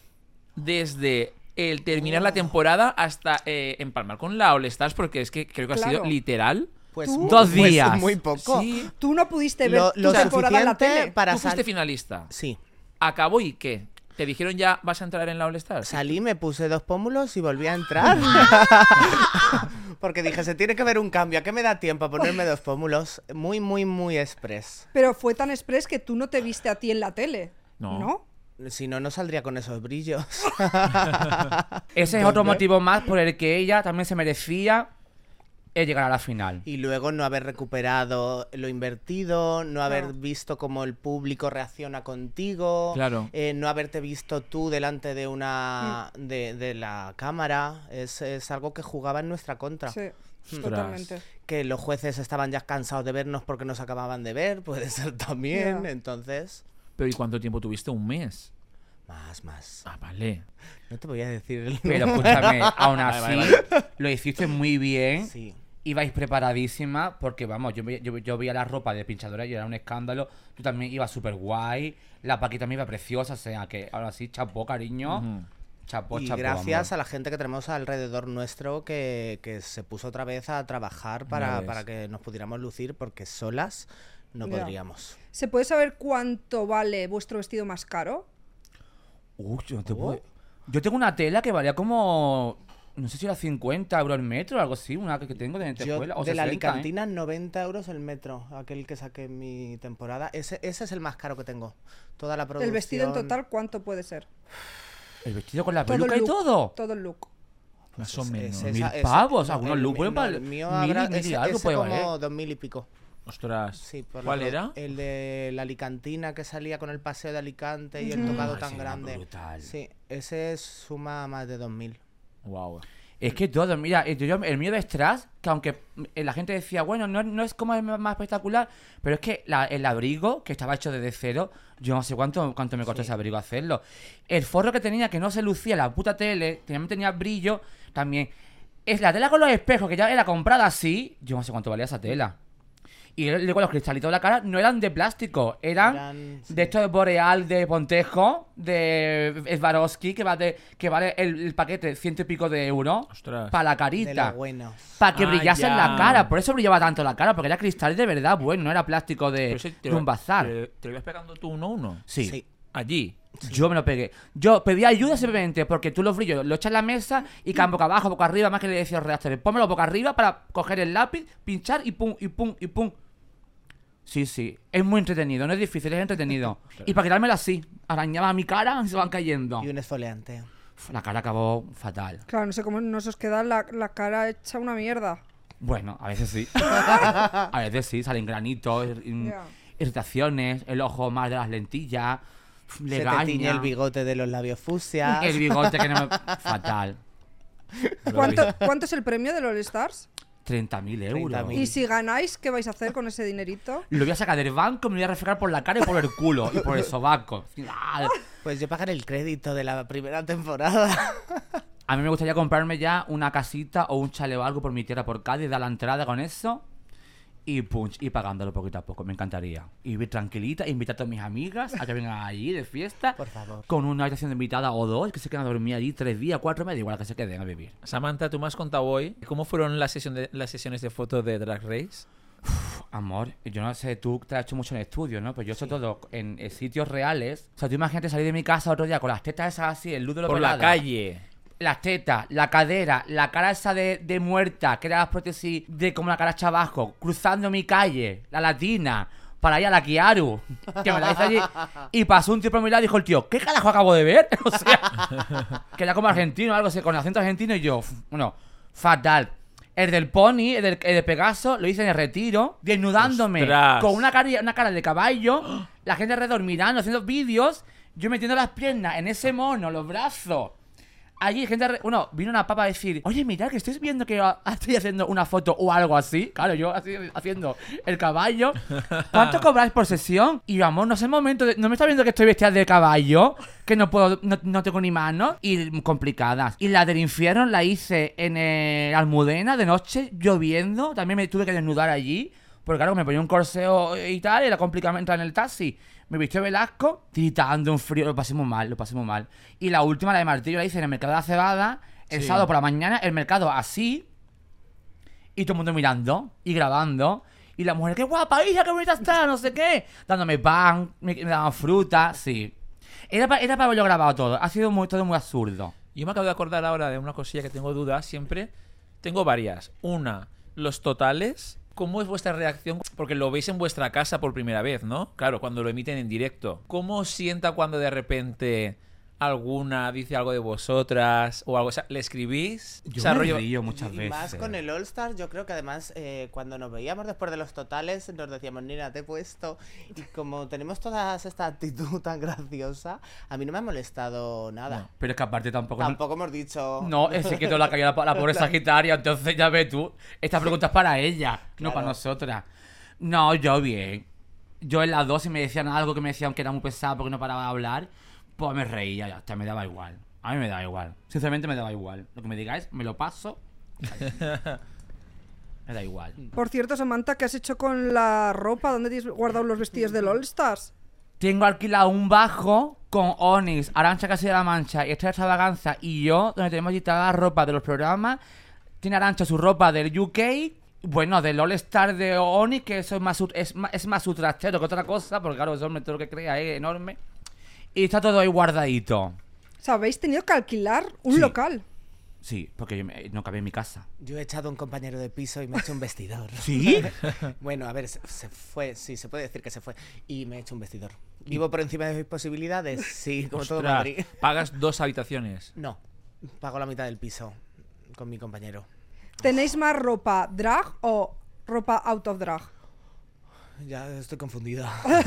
desde el terminar la temporada hasta eh, empalmar con la All Stars? Porque es que creo que ha Claro. sido literal. Pues Tú- mu- Dos pues días. muy poco. Sí. Tú no pudiste ver Lo, tu lo temporada en la suficiente tele. para Tú fuiste sal- finalista. Sí. ¿Acabó y qué? ¿Te dijeron ya vas a entrar en la All Stars? Salí, me puse dos pómulos y volví a entrar. Porque dije, se tiene que ver un cambio. ¿A qué me da tiempo a ponerme dos pómulos? Muy, muy, muy express. Pero fue tan express que tú no te viste a ti en la tele. No. ¿No? Si no, no saldría con esos brillos. Ese es otro motivo más por el que ella también se merecía eh, llegar a la final. Y luego no haber recuperado lo invertido, no haber Claro. visto cómo el público reacciona contigo, Claro. eh, no haberte visto tú delante de una de, de la cámara, es, es algo que jugaba en nuestra contra. Sí, Ostras. totalmente. Que los jueces estaban ya cansados de vernos porque nos acababan de ver, puede ser también, Ya. entonces... ¿Pero y cuánto tiempo tuviste? ¿Un mes? Más, más. Ah, vale. No te voy a decir el Pero escúchame, aún Vale, así vale, lo hiciste muy bien. Sí. ibais preparadísima porque, vamos, yo, ve- yo, yo veía la ropa de pinchadora y era un escándalo. Tú también ibas súper guay. La Paqui también iba preciosa, o sea que ahora sí, chapó, cariño. Ujú. Chapó, Y chapó, gracias amor. a la gente que tenemos alrededor nuestro que, que se puso otra vez a trabajar para, ves. para que nos pudiéramos lucir porque solas no Ya. podríamos. ¿Se puede saber cuánto vale vuestro vestido más caro? Uy, yo, no te Oh. puedo- yo tengo una tela que valía como, no sé si era cincuenta euros el metro o algo así, una que que tengo de Yo escuela. O de la sesenta, ¿eh? Alicantina noventa euros el metro, aquel que saqué en mi temporada. Ese, ese es el más caro que tengo. Toda la producción. ¿El vestido en total cuánto puede ser? El vestido con la Todo el peluca y look, todo. Todo el look. Más o Es- menos. es Mil esa- esa- pavos, no, algunos el look mi- pueden no, valer el mío mil y habrá- mil y ese- algo ese puede como valer. dos mil y pico. Ostras. Sí, por la ¿Cuál pro- era? El de la Alicantina que salía con el paseo de Alicante y el Ujú. tocado Ah, tan ese era grande. brutal. Sí, ese suma más de dos mil. Wow. Es que todo, mira, eh, yo- el mío de Strass, que aunque eh, la gente decía, bueno, no, no es como el más espectacular, pero es que la- el abrigo, que estaba hecho desde cero, yo no sé cuánto, cuánto me costó Sí. ese abrigo hacerlo. El forro que tenía, que no se lucía la puta tele, también tenía brillo, también. Es la tela con los espejos, que ya era comprada así, yo no sé cuánto valía esa tela. Y luego los cristalitos de la cara no eran de plástico, eran, Eran, sí. de esto de Boreal, de Pontejo, de Swarovski, que, va de, que vale el, el paquete ciento y pico de euros Ostras. para la De carita. los buenos. Para que Ah, brillase en ya. la cara, por eso brillaba tanto la cara, porque era cristal de verdad, bueno, no era plástico de, Pero ese te de lo- un bazar. ¿Te, te lo ibas pegando tú uno a uno? Sí. Sí. Allí. Yo me lo pegué. Yo pedí ayuda simplemente porque tú los brillos lo echas en la mesa y caen boca abajo, boca arriba, más que le decía al redactor, pónmelo boca arriba para coger el lápiz, pinchar y pum, y pum, y pum. Sí, sí, es muy entretenido, no es difícil, es entretenido. Y para quitármelo así, arañaba mi cara y se van cayendo. Y un esfoliante. Uf, la cara acabó fatal. Claro, no sé cómo nos os queda la, la cara hecha una mierda. Bueno, a veces sí. A veces sí, salen granitos, ir- Ya. irritaciones, el ojo mal de las lentillas, Se legaña, te tiñe el bigote de los labios fucsias. el bigote que no me... Fatal. ¿Cuánto, ¿Cuánto es el premio del All Stars? treinta mil euros. treinta mil. Y si ganáis, ¿qué vais a hacer con ese dinerito? Lo voy a sacar del banco, me voy a refregar por la cara y por el culo y por el sobaco. Ah, Pues yo pagaré el crédito de la primera temporada. A mí me gustaría comprarme ya una casita o un chalet o algo por mi tierra, por Cádiz, dar la entrada con eso y punch, y pagándolo poquito a poco, me encantaría. Y vivir tranquilita, invitar a todas mis amigas a que vengan allí de fiesta, Por favor. con una habitación de invitada o dos, que se quedan a dormir allí tres días, cuatro, me da igual que se queden a vivir. Samantha, tú me has contado hoy cómo fueron las, sesión de- las sesiones de fotos de Drag Race. Uf, amor, yo no sé, tú te has hecho mucho en estudios, ¿no? Pero yo he hecho todo en, en sitios reales. O sea, tú imagínate salir de mi casa otro día con las tetas esas así, el luz de lo Por la pelada. calle. Las tetas, la cadera, la cara esa de, de muerta, que era las prótesis de como la cara hecha abajo, cruzando mi calle, la latina, para ir a la Kiaru, que me la hice allí. Y pasó un tío por mi lado y dijo el tío, ¿qué carajo acabo de ver? O sea, que era como argentino o algo así, con acento argentino y yo, f- bueno, fatal. El del pony, el del, el de Pegaso, lo hice en el retiro, desnudándome, ¡Ostras! con una cara, una cara de caballo, la gente alrededor mirando, haciendo vídeos, yo metiendo las piernas en ese mono, los brazos. Allí gente, re- bueno, vino una papa a decir, oye, mirad que estoy viendo que ah, estoy haciendo una foto o algo así. Claro, yo así haciendo el caballo. ¿Cuánto cobráis por sesión? Y yo, amor, no es el momento, de- no me está viendo que estoy vestida de caballo, que no puedo, no, no tengo ni manos. Y complicadas. Y la del infierno la hice en eh, Almudena de noche, lloviendo. También me tuve que desnudar allí. Porque claro, me ponía un corseo y tal, y era complicado entrar en el taxi. Me vistió Velasco, tiritando un frío, lo pasé muy mal, lo pasé muy mal. Y la última, la de Martillo, la hice en el mercado de la cebada, el Sí. sábado por la mañana, el mercado así, y todo el mundo mirando, y grabando, y la mujer, qué guapa, hija, qué bonita está, no sé qué, dándome pan, me, me daban fruta, sí. Era para, era para haberlo grabado todo, ha sido muy, todo muy absurdo. Yo me acabo de acordar ahora de una cosilla que tengo dudas siempre. Tengo varias. Una, los totales. ¿Cómo es vuestra reacción? Porque lo veis en vuestra casa por primera vez, ¿no? Claro, cuando lo emiten en directo. ¿Cómo os sienta cuando de repente alguna dice algo de vosotras o algo? O sea, ¿le escribís? Yo O sea, me rollo- río muchas Y veces. más con el All Star, yo creo que además eh, cuando nos veíamos después de los totales nos decíamos, Nina, te he puesto. Y como tenemos toda esta actitud tan graciosa, a mí no me ha molestado nada. No. Pero es que aparte tampoco... Tampoco hemos dicho... No, es que todo la cayó la, la pobre Sagitaria, entonces ya ves tú. Esta pregunta es para ella, no Claro. para nosotras. No, yo bien. Yo en las dos, si me decían algo que me decían que era muy pesado porque no paraba de hablar, pues me reía, ya hasta me daba igual. A mí me da igual. Sinceramente me daba igual. Lo que me digáis, me lo paso. Me da igual. Por cierto, Samantha, ¿qué has hecho con la ropa? ¿Dónde tienes guardado los vestidos del All Stars? Tengo alquilado un bajo con Onyx, Arantxa Castilla-La Mancha y Estrella Extravaganza y yo, donde tenemos quitada la ropa de los programas. Tiene Arantxa su ropa del U K, bueno, del All Star de Onyx, que eso es más, su- es, más- es más su trastero que otra cosa, porque claro, ese hombre todo lo que crea es enorme. Y está todo ahí guardadito. O sea, habéis tenido que alquilar un Sí. local. Sí, porque yo me- no cabía en mi casa. Yo he echado a un compañero de piso y me he hecho un vestidor. ¿Sí? Bueno, a ver, se, se fue, sí, se puede decir que se fue. Y me he hecho un vestidor. ¿Vivo por encima de mis posibilidades? Sí, como todo Ostras, Madrid. pagas dos habitaciones. No, pago la mitad del piso con mi compañero. ¿Tenéis más ropa drag o ropa out of drag? Ya estoy confundida.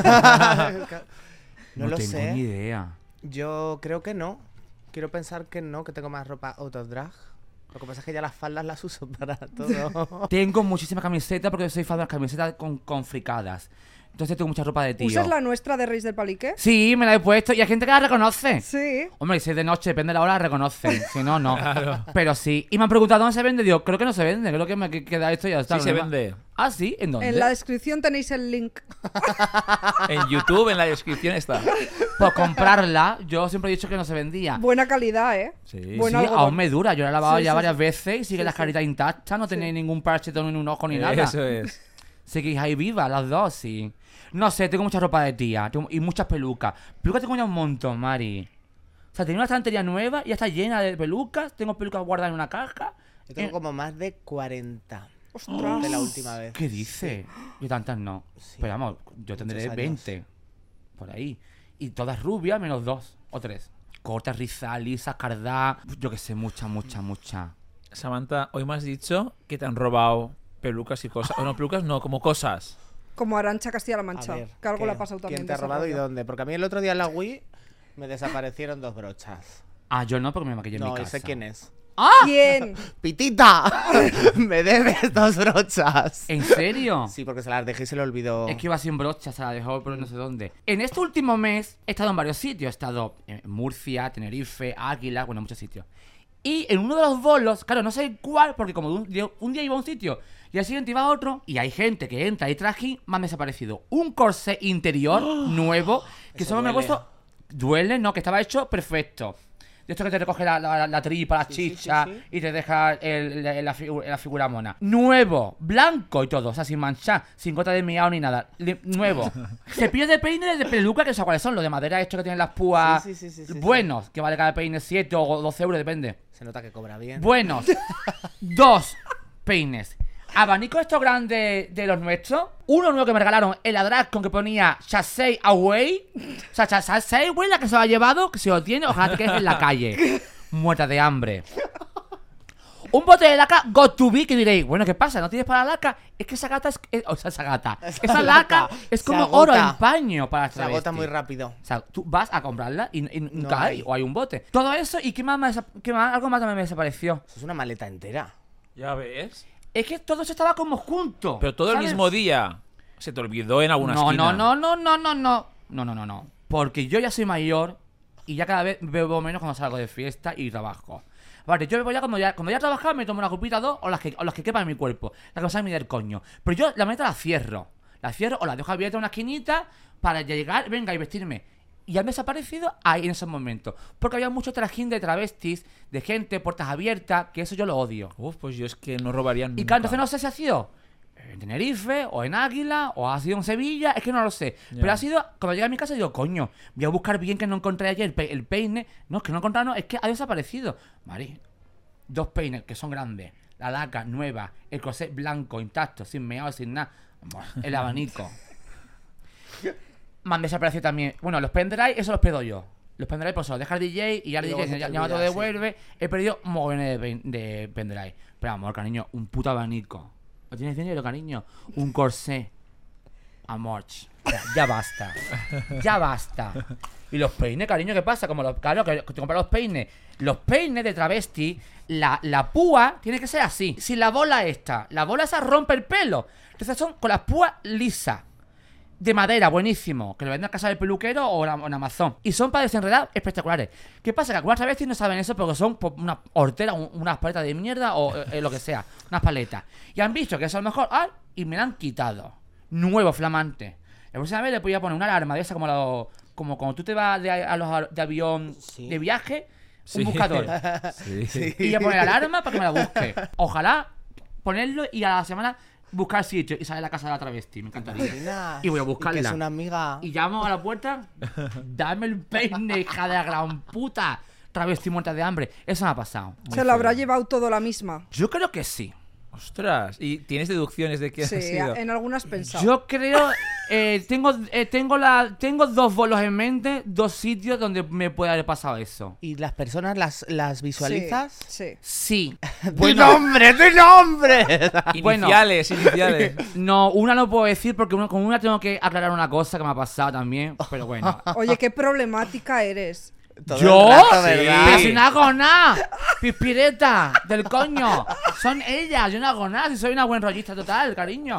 no, No lo tengo sé. ni idea. Yo creo que no. Quiero pensar que no, que tengo más ropa out of drag. Lo que pasa es que ya las faldas las uso para todo. Tengo muchísimas camisetas porque soy fan de las camisetas con, con fricadas. Entonces tengo mucha ropa de tío. ¿Usas la nuestra de Reis del Palique? Sí, me la he puesto y hay gente que la reconoce. Sí. Hombre, si es de noche, depende de la hora, la reconocen. Si no, no. Pero sí. Y me han preguntado dónde se vende. Digo, creo que no se vende. Creo que me que- queda esto y ya está. Sí se Lo demás- vende. Ah, sí. ¿En dónde? En la descripción tenéis el link. En YouTube, en la descripción está. Por comprarla, yo siempre he dicho que no se vendía. Buena calidad, ¿eh? Sí. Buen Sí, algodón. aún me dura. Yo la he lavado Sí, ya sí, varias sí. veces y sigue Sí, las sí. caritas intactas. No tenéis ningún parchetón en un ojo ni nada. Eso es. Seguís ahí vivas las dos, sí. No sé, tengo mucha ropa de tía tengo- y muchas pelucas. Pelucas tengo ya un montón, Mari. O sea, tenía una estantería nueva y ya está llena de pelucas. Tengo pelucas guardadas en una caja. Yo tengo Eh, como más de cuarenta Ostras. de la última vez. ¿Qué dice? Yo tantas no. Sí. Pero vamos, yo tendré Muchos años. veinte. Por ahí. Y todas rubias menos dos o tres. Cortas, rizas, lisas, cardadas. Yo que sé, mucha, mucha, mucha. Samantha, hoy me has dicho que te han robado pelucas y cosas. O no, pelucas no, como cosas. Como Arantxa Castilla-La A Mancha. ver, Que algo ¿qué? le ha pasado también. ¿Quién te ha de ese robado y rollo. dónde? Porque a mí el otro día en la Wii me desaparecieron dos brochas. Ah, yo no, porque me maquillé en No, mi y casa. sé quién es. ¿Quién? ¡Pitita! Me debes dos brochas. ¿En serio? Sí, porque se las dejé y se le olvidó. Es que iba sin brocha, se la dejó por no sé dónde. En este último mes he estado en varios sitios. He estado en Murcia, Tenerife, Águila, bueno, en muchos sitios. Y en uno de los bolos, claro, no sé cuál, porque como un día, un día iba a un sitio y al siguiente iba a otro, y hay gente que entra y traje, más me ha desaparecido un corsé interior nuevo que Eso solo me ha duele. puesto. Duele, no, que estaba hecho perfecto. De esto que te recoge la, la, la tripa, la Sí, sí, chicha sí, sí. y te deja el- la, la figu- la figura mona. Nuevo, blanco y todo, o sea, sin manchar, sin gota de miau ni nada. Li- nuevo. Cepillos de peine de peluca, que o sea, ¿cuáles son? Los de madera, estos que tienen las púas Sí, sí, sí, sí, sí, buenos, que vale cada peine siete o doce euros, depende. Se nota que cobra bien. Buenos. Dos peines. Abanico estos grandes de los nuestros. Uno nuevo que me regalaron en la drag con que ponía Chassey Away. O sea, Chassey Away, la que se lo ha llevado, que si lo tiene, ojalá te quedes en la calle. Muerta de hambre. Un bote de laca got to be, que diréis, bueno, ¿qué pasa? ¿No tienes para la laca? Es que esa gata es... es- o sea, esa gata. Esa laca es Se como agota. oro en paño para Se agota travesti. muy rápido. O sea, tú vas a comprarla y, y nunca No hay. hay. O hay un bote. Todo eso, ¿y qué más, me desa- qué más? Algo más también me desapareció. Eso es una maleta entera. Ya ves. Es que todo eso estaba como junto. Pero todo el ¿sabes? mismo día. Se te olvidó en alguna No, esquina. no, no, no, no, no, no. No, no, no, no. Porque yo ya soy mayor y ya cada vez bebo menos cuando salgo de fiesta y trabajo. Vale, yo bebo ya cuando ya, cuando ya he trabajado, me tomo una copita o dos o las que, o las que quepan en mi cuerpo. La que me sale del coño. Pero yo la maleta la cierro. La cierro o la dejo abierta en una esquinita para llegar, venga, y vestirme. Y ya me ha desaparecido ahí en esos momentos. Porque había mucho trajín de travestis, de gente, puertas abiertas, que eso yo lo odio. Uf, pues yo es que no robaría nunca. Y claro, entonces no sé si ha sido en Tenerife, o en Águila, o ha sido en Sevilla, es que no lo sé. Ya. Pero ha sido, cuando llegué a mi casa digo, coño, voy a buscar bien que no encontré ayer el, pe- el peine. No, es que no encontré, no, es que ha desaparecido. Mari, dos peines que son grandes, la laca nueva, el corsé blanco, intacto, sin meado, sin nada, Buah, el abanico. Me han desaparecido también. Bueno, los pendrive, eso los pierdo yo. Los pendrive, pues se los deja el D J y ya el Y luego D J se te ya me lo olvida, sí. devuelve. He perdido mogollones de, pen- de pendrive. Pero amor, cariño, un puto abanico. ¿No tienes dinero, cariño? Un corsé. Amor. Ya, ya basta. Ya basta. Y los peines, cariño, ¿qué pasa? Como los, claro, que te compras los peines. Los peines de travesti, la, la púa tiene que ser así. Si la bola esta, la bola esa rompe el pelo. Entonces son con las púas lisas. de madera, buenísimo, que lo venden en casa del peluquero o en, o en Amazon. Y son para desenredar espectaculares. ¿Qué pasa? Que algunas travestis no saben eso porque son pues, una hortera, un, unas paletas de mierda o eh, lo que sea, unas paletas. Y han visto que eso a lo mejor, ah, y me la han quitado. Nuevo, flamante. La próxima vez le voy a poner una alarma de esa como, lo, como cuando tú te vas de, a los de avión Sí. de viaje, un Sí. buscador. Sí. Sí. Y voy a poner alarma para que me la busque. Ojalá ponerlo y a la semana buscar sitio y salir a la casa de la travesti. Me encantaría. Imagina. Y voy a Y buscarla. que es una amiga. Y llamo a la puerta. Dame el peine, hija de la gran puta. Travesti muerta de hambre. Eso me ha pasado. Se lo habrá llevado todo la misma. Yo creo que sí. Ostras, ¿y tienes deducciones de quién Sí, ha sido? en algunas pensado. Yo creo. Eh, tengo, eh, tengo, la, tengo dos bolos en mente, dos sitios donde me puede haber pasado eso. ¿Y las personas las, las visualizas? Sí. Sí. ¡Tu nombre! ¡Tu nombre! Bueno. Iniciales, iniciales. No, una no puedo decir porque una- con una tengo que aclarar una cosa que me ha pasado también. Pero bueno. Oye, qué problemática eres. Todo ¿Yo? el rato, Sí. ¿verdad? Pero si no hago nada, pispireta del coño. Son ellas, yo no hago nada, si soy una buen rollista total, cariño.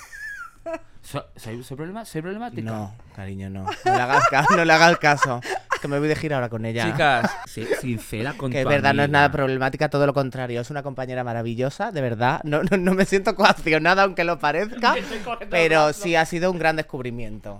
So- soy, soy, problema, soy problemática. No, cariño, no. No le hagas, ca- no le hagas caso. Que me voy de gira ahora con ella. Chicas, Sí, sincera con Que es tu verdad, no es amiga. nada problemática, todo lo contrario. Es una compañera maravillosa, de verdad. No, no, no me siento coaccionada, aunque lo parezca. Pero sí ha sido un gran descubrimiento.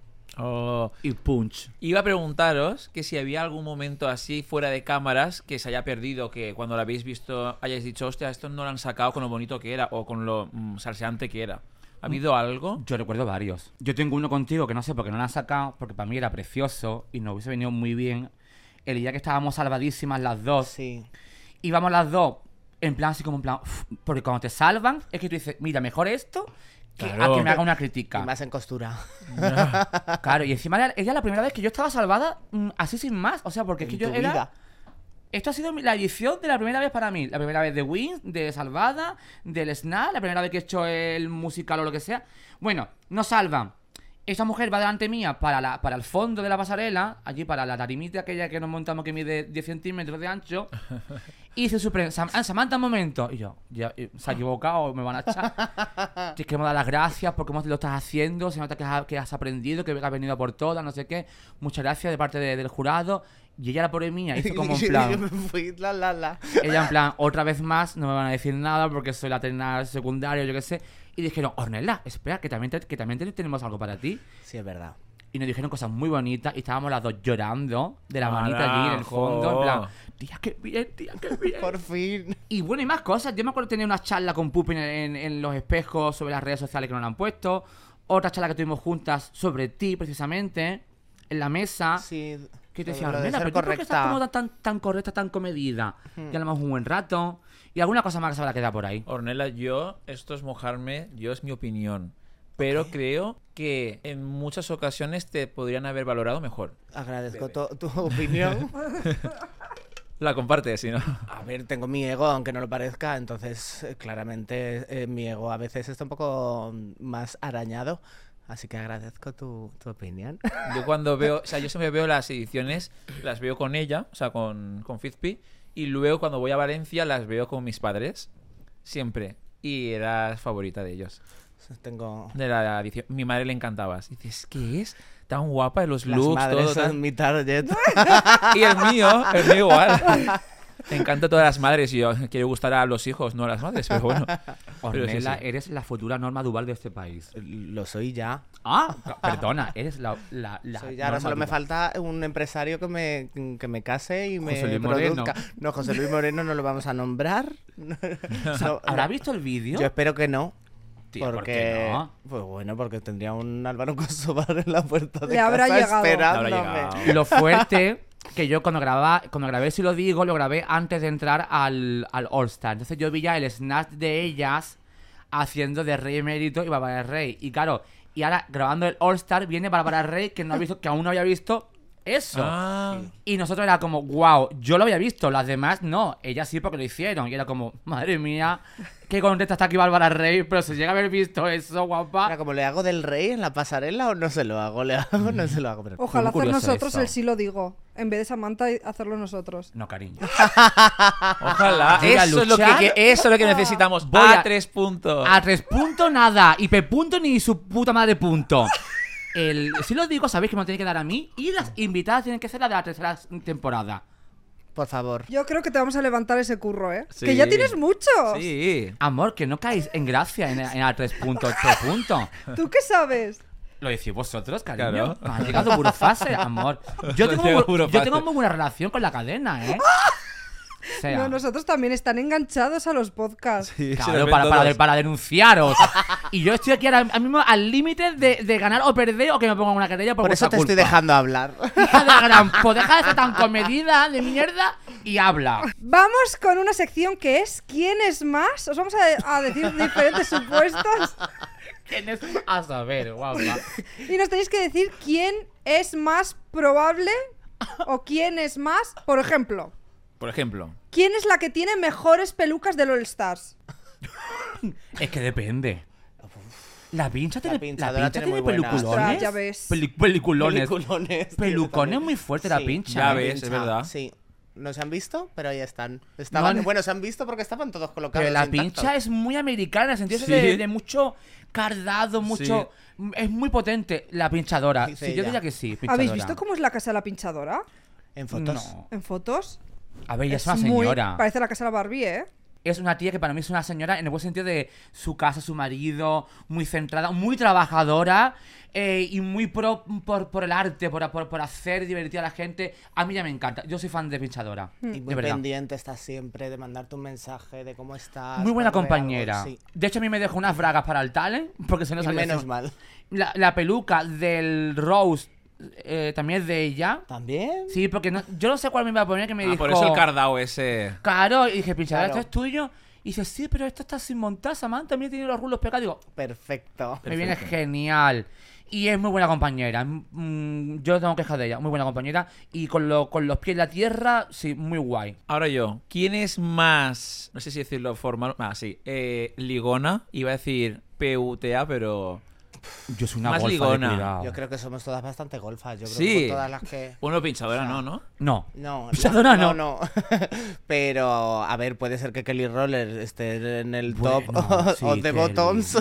oh, Y punch. iba a preguntaros que si había algún momento así fuera de cámaras que se haya perdido, que cuando lo habéis visto hayáis dicho, hostia, esto no lo han sacado con lo bonito que era o con lo mm, salseante que era. ¿Ha habido algo? Yo recuerdo varios. Yo tengo uno contigo que no sé por qué no lo han sacado, porque para mí era precioso y nos hubiese venido muy bien. El día que estábamos salvadísimas las dos, Sí. íbamos las dos en plan así como en plan, uf, porque cuando te salvan es que tú dices, mira, mejor esto que Claro. a que me haga una Y crítica. más en costura. Claro, y encima era, ella la primera vez que yo estaba salvada mm, así sin más, o sea, porque es que En yo tu era... vida. Esto ha sido mi- la edición de la primera vez para mí. La primera vez de Wings, de Salvada, del Snap, la primera vez que he hecho el musical o lo que sea. Bueno, nos salvan. Esa mujer va delante mía para, la, para el fondo de la pasarela, allí para la tarimita aquella que nos montamos que mide diez centímetros de ancho. Y dice su pre- Sam- ah, Samantha, un momento. Y yo, ya, eh, se ha equivocado, me van a echar. Te queremos dar las gracias por cómo lo estás haciendo. Se nota que has, que has aprendido, que has venido por todas, no sé qué. Muchas gracias de parte de- del jurado. Y ella, la pobre mía, hizo como en Y yo plan. me fui, la, la, la. Ella en plan, otra vez más, no me van a decir nada porque soy la terna secundaria o yo qué sé. Y dijeron, Ornella, espera, que también, te- que también te- tenemos algo para ti. Sí, es verdad. Y nos dijeron cosas muy bonitas y estábamos las dos llorando de la manita Carajo. allí en el fondo. En plan, tía, qué bien, tía, qué bien. Por fin. Y bueno, y más cosas. Yo me acuerdo de tener una charla con Pupi en, en- en los espejos sobre las redes sociales que nos la han puesto. Otra charla que tuvimos juntas sobre ti, precisamente, en la mesa. Sí. Que te sobre decía, lo de Ornella, ser pero tú por qué estás correcta. como tan, tan correcta, tan comedida. Y hablamos un buen rato. Y alguna cosa más que se habrá quedado por ahí. Ornella, yo, esto es mojarme, yo es mi opinión. Pero creo que en muchas ocasiones te podrían haber valorado mejor. Agradezco tu, tu opinión. La compartes, si no. A ver, tengo mi ego, aunque no lo parezca, entonces eh, claramente eh, mi ego a veces está un poco mm, más arañado. Así que agradezco tu, tu opinión. Yo cuando veo, o sea, yo siempre veo las ediciones, las veo con ella, o sea, con, con Fizpi, y luego cuando voy a Valencia las veo con mis padres, siempre. Y eras favorita de ellos. Tengo... De la edición. Mi madre le encantaba. Y dices, ¿qué es? Tan guapa, los Las looks, madres todo son tan... mi target. Y el mío, el mío igual. Me encantan todas las madres y yo quiero gustar a los hijos, no a las madres, pero bueno. Pero Ornella, sí, sí. eres la futura Norma Duval de este país. Lo soy ya. Ah, perdona, eres la... la, la Soy ya. Ahora Norma solo me Duval. falta un empresario que me, que me case y me José Luis Moreno. produzca. No, José Luis Moreno no lo vamos a nombrar. No, no, ¿Habrá no. visto el vídeo? Yo espero que no. Tía, ¿por porque, qué no? Pues bueno, porque tendría un Álvaro Kosovar en la puerta de Le habrá casa llegado. esperándome. Le habrá llegado. Lo fuerte que yo cuando grababa, cuando grabé Si Lo Digo, lo grabé antes de entrar al, al All Star. Entonces yo vi ya el snap de ellas haciendo de Rey Emérito y Bárbara Rey. Y claro, y ahora grabando el All Star viene Bárbara Rey que no ha visto, que aún no había visto eso. Ah, Y nosotros era como, wow, yo lo había visto, las demás no. Ellas sí porque lo hicieron. Y era como, madre mía, qué contenta está aquí Bárbara Rey, pero se llega a haber visto eso, guapa. Ahora, como le hago del rey en la pasarela o no se lo hago, le hago, no se lo hago. Pero... Ojalá Muy hacer curioso nosotros eso. el sí lo digo. En vez de Samantha, hacerlo nosotros. No, cariño. ojalá. Voy a Eso es, lo que, luchar. que- eso es lo que necesitamos. Voy a, a- tres puntos. A tres puntos nada. Y P punto ni su puta madre punto. el, si lo digo, sabéis que me lo tenéis que dar a mí. Y las invitadas tienen que ser las de la tercera temporada. Por favor. Yo creo que te vamos a levantar ese curro, ¿eh? Sí. Que ya tienes muchos. Sí. Amor, que no caéis en gracia en, en la tres punto ocho. ¿Tú qué sabes? Lo decís vosotros, cariño. Claro. Ha llegado Burofase, amor. Yo tengo, Llegó muy, Burofase. yo tengo muy buena relación con la cadena, ¿eh? O sea, No, nosotros también están enganchados a los podcasts. Sí, se claro, los para, ven para, todos. para denunciaros. Y yo estoy aquí ahora mismo al límite de, de ganar o perder o que me pongan una querella por, Por eso vuestra te culpa. estoy dejando hablar. Hija de la gran... Pues deja de ser tan comedida de mierda y habla. Vamos con una sección que es ¿quién es más? Os vamos a, a decir diferentes supuestos ¿Quién es? A saber, guapa. y nos tenéis que decir quién es más probable o quién es más, por ejemplo, Por ejemplo. ¿quién es la que tiene mejores pelucas del All Stars? Es que depende. La pincha tiene, la pinchadora pincha tiene tiene muy buenas. peliculones. Ostras, ya ves. Peli- peliculones. Peliculones. Pelucones muy fuerte la Sí. pincha. Ya ¿eh? ves, es Pincha, verdad. Sí. No se han visto, pero ahí están. Estaban, No, bueno, se han visto porque estaban todos colocados. Pero la intactos. pincha es muy americana, en el sentido Sí. de, de mucho cardado, mucho... Es muy potente la pinchadora. Dice Sí, yo ella. diría que sí, pinchadora. ¿Habéis visto cómo es la casa de la pinchadora? En fotos. No. En fotos. A ver, ella es, Es una muy- señora. Parece la casa de la Barbie, ¿eh? Es una tía que para mí es una señora en el buen sentido de su casa, su marido, muy centrada, muy trabajadora eh, y muy pro por, por el arte, por, por, por hacer divertir a la gente. A mí ya me encanta. Yo soy fan de pinchadora. Y muy de verdad. pendiente estás siempre de mandarte un mensaje de cómo estás. Muy buena cuando ve compañera. algo, sí. De hecho, a mí me dejó unas bragas para el talent, porque se nos Y salió menos así. mal. La, la peluca del Rose eh, también es de ella. ¿También? Sí, porque no, yo no sé cuál me iba a poner, que me Ah, dijo... por eso el cardao ese. Claro, y dije, pinchadora, Claro. ¿esto es tuyo? Y dice, sí, pero esto está sin montar, Samantha, también tiene los rulos pegados. Digo, Perfecto. me viene genial. Y es muy buena compañera. Mm, yo no tengo quejas de ella. Muy buena compañera. Y con, lo, con los pies en la tierra, sí, muy guay. Ahora yo. ¿Quién es más, no sé si decirlo formal, ah, sí, eh, ligona? Iba a decir P U T A, pero... Yo soy una Más golfa ligona. de cuidado. Yo creo que somos todas bastante golfas. Yo creo Sí. que con todas las que. Bueno, pinchadora no, ¿no? No. No, Pinchadora no, no. no. Pero, a ver, puede ser que Kelly Roller esté en el Bueno, top sí, o de Kelly. bottoms.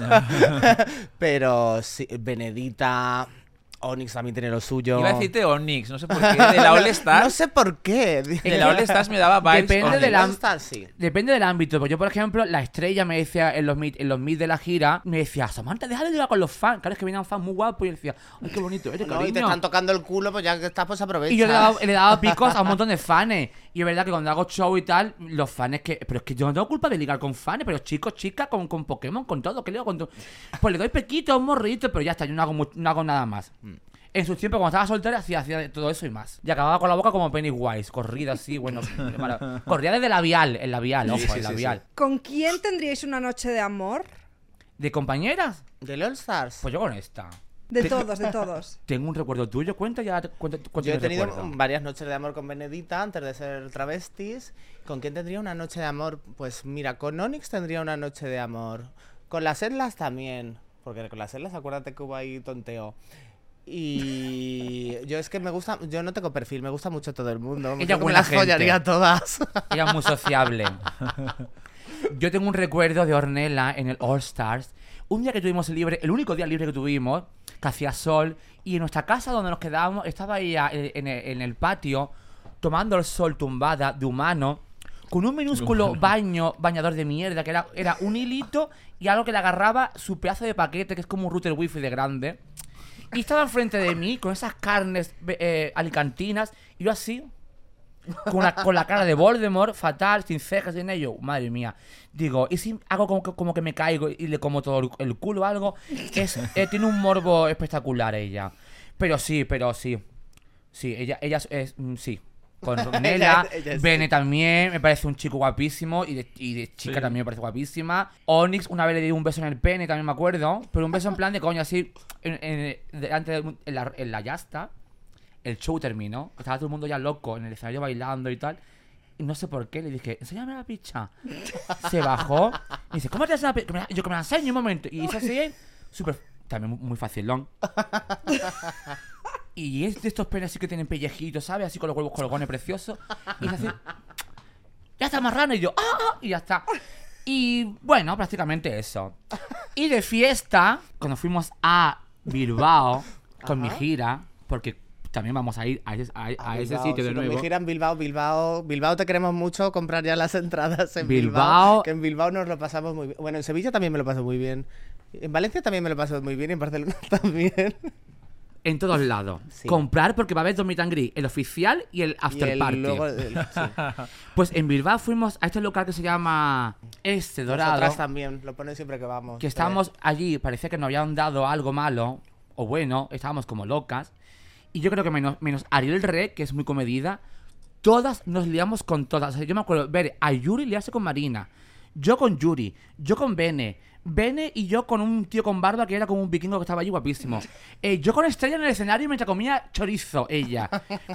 Pero sí, Benedita, Onyx también tiene lo suyo. Iba a decirte Onyx, no sé por qué. De la All Stars. No sé por qué. De la All Stars me daba vibes Depende Onyx. de la- All Stars, sí. Depende del ámbito. Porque yo, por ejemplo, la estrella me decía en los mid, en los mid de la gira, me decía, Samantha, deja de llevar con los fans. Claro, es que venían fans muy guapos y él decía, ay, qué bonito eres, No, y te cariño. están tocando el culo, pues ya que estás, pues aprovecha. Y yo le daba, le daba picos a un montón de fans. Y es verdad que cuando hago show y tal, los fans que... Pero es que yo no tengo culpa de ligar con fans, pero chicos, chicas, con, con Pokémon, con todo. ¿Qué le hago con todo? Pues le doy pequito a un morrito, pero ya está, yo no hago, mu- no hago nada más. En sus tiempos, cuando estaba soltera, hacía, hacía de todo eso y más. Y acababa con la boca como Pennywise, corrida así, bueno... para- corría desde labial, el labial, ojo, sí, el sí, labial. ¿Con quién tendríais una noche de amor? ¿De compañeras? ¿Del All Stars? Pues yo con esta. De todos, de todos. Tengo un recuerdo tuyo, cuenta ya, cuenta, cuenta Yo he el tenido recuerdo. varias noches de amor con Benedita antes de ser travestis. ¿Con quién tendría una noche de amor? Pues mira, con Onyx tendría una noche de amor. Con las Edlas también. Porque con las Edlas, acuérdate que hubo ahí tonteo. Y yo es que me gusta, yo no tengo perfil, me gusta mucho todo el mundo. Ella Creo que me buena las gente. follaría todas. Ella es muy sociable. Yo tengo un recuerdo de Ornella en el All Stars. Un día que tuvimos libre, el único día libre que tuvimos, que hacía sol, y en nuestra casa donde nos quedábamos, estaba ella en el, en el patio, tomando el sol tumbada de humano, con un minúsculo baño, bañador de mierda, que era, era un hilito y algo que le agarraba su pedazo de paquete, que es como un router wifi de grande. Y estaba enfrente de mí con esas carnes eh, alicantinas, y yo así, con, una- con la cara de Voldemort, fatal, sin cejas, sin ello. Madre mía. Digo, ¿y si hago como que, como que me caigo y le como todo el, el culo o algo? Es, eh, tiene un morbo espectacular ella. Pero sí, pero sí. Sí, ella, ella es, es- mm, sí. Con Ronela, Ella- ella sí. Bene también, me parece un chico guapísimo. Y de, y de chica Sí. también me parece guapísima. Onyx, una vez le di un beso en el pene, también me acuerdo. Pero un beso en plan de coño, así, en, en- delante de, en la, en la yasta. El show terminó. Estaba todo el mundo ya loco en el escenario bailando y tal. Y no sé por qué le dije, enséñame la picha. Se bajó. Y dice, ¿cómo te haces la picha? Yo que me la enseño un momento. Y hizo así, súper. También muy- muy facilón. Y es de estos penes así que tienen pellejitos, ¿sabes? Así con los huevos colgones preciosos. Y es así. Ya está marrano. Y yo, ¡ah! ah", Y ya está. Y bueno, prácticamente eso. Y de fiesta, cuando fuimos a Bilbao, con mi Ajá. gira, porque también vamos a ir a ese, a, a A ese Bilbao, sitio sí, de con mi nuevo. gira en Bilbao, Bilbao, Bilbao te queremos mucho, comprar ya las entradas en Bilbao. Bilbao. Que en Bilbao nos lo pasamos muy bien. Bueno, en Sevilla también me lo paso muy bien. En Valencia también me lo paso muy bien y en Barcelona también. En todos lados. Sí. Comprar porque va a haber dos meet and greet, el oficial y el after Y el- party. luego el- sí. Pues en Bilbao fuimos a este local que se llama Este Dorado. Nosotras también, lo ponen siempre que vamos. Que estábamos allí, parecía que nos habían dado algo malo, o bueno, estábamos como locas. Y yo creo que menos, menos Ariel Rey, que es muy comedida, todas nos liamos con todas. O sea, yo me acuerdo ver a Yuri liarse con Marina, yo con Yuri, yo con Bene, Bene y yo con un tío con barba que era como un vikingo que estaba allí guapísimo. Eh, yo con Estrella en el escenario mientras comía chorizo, ella.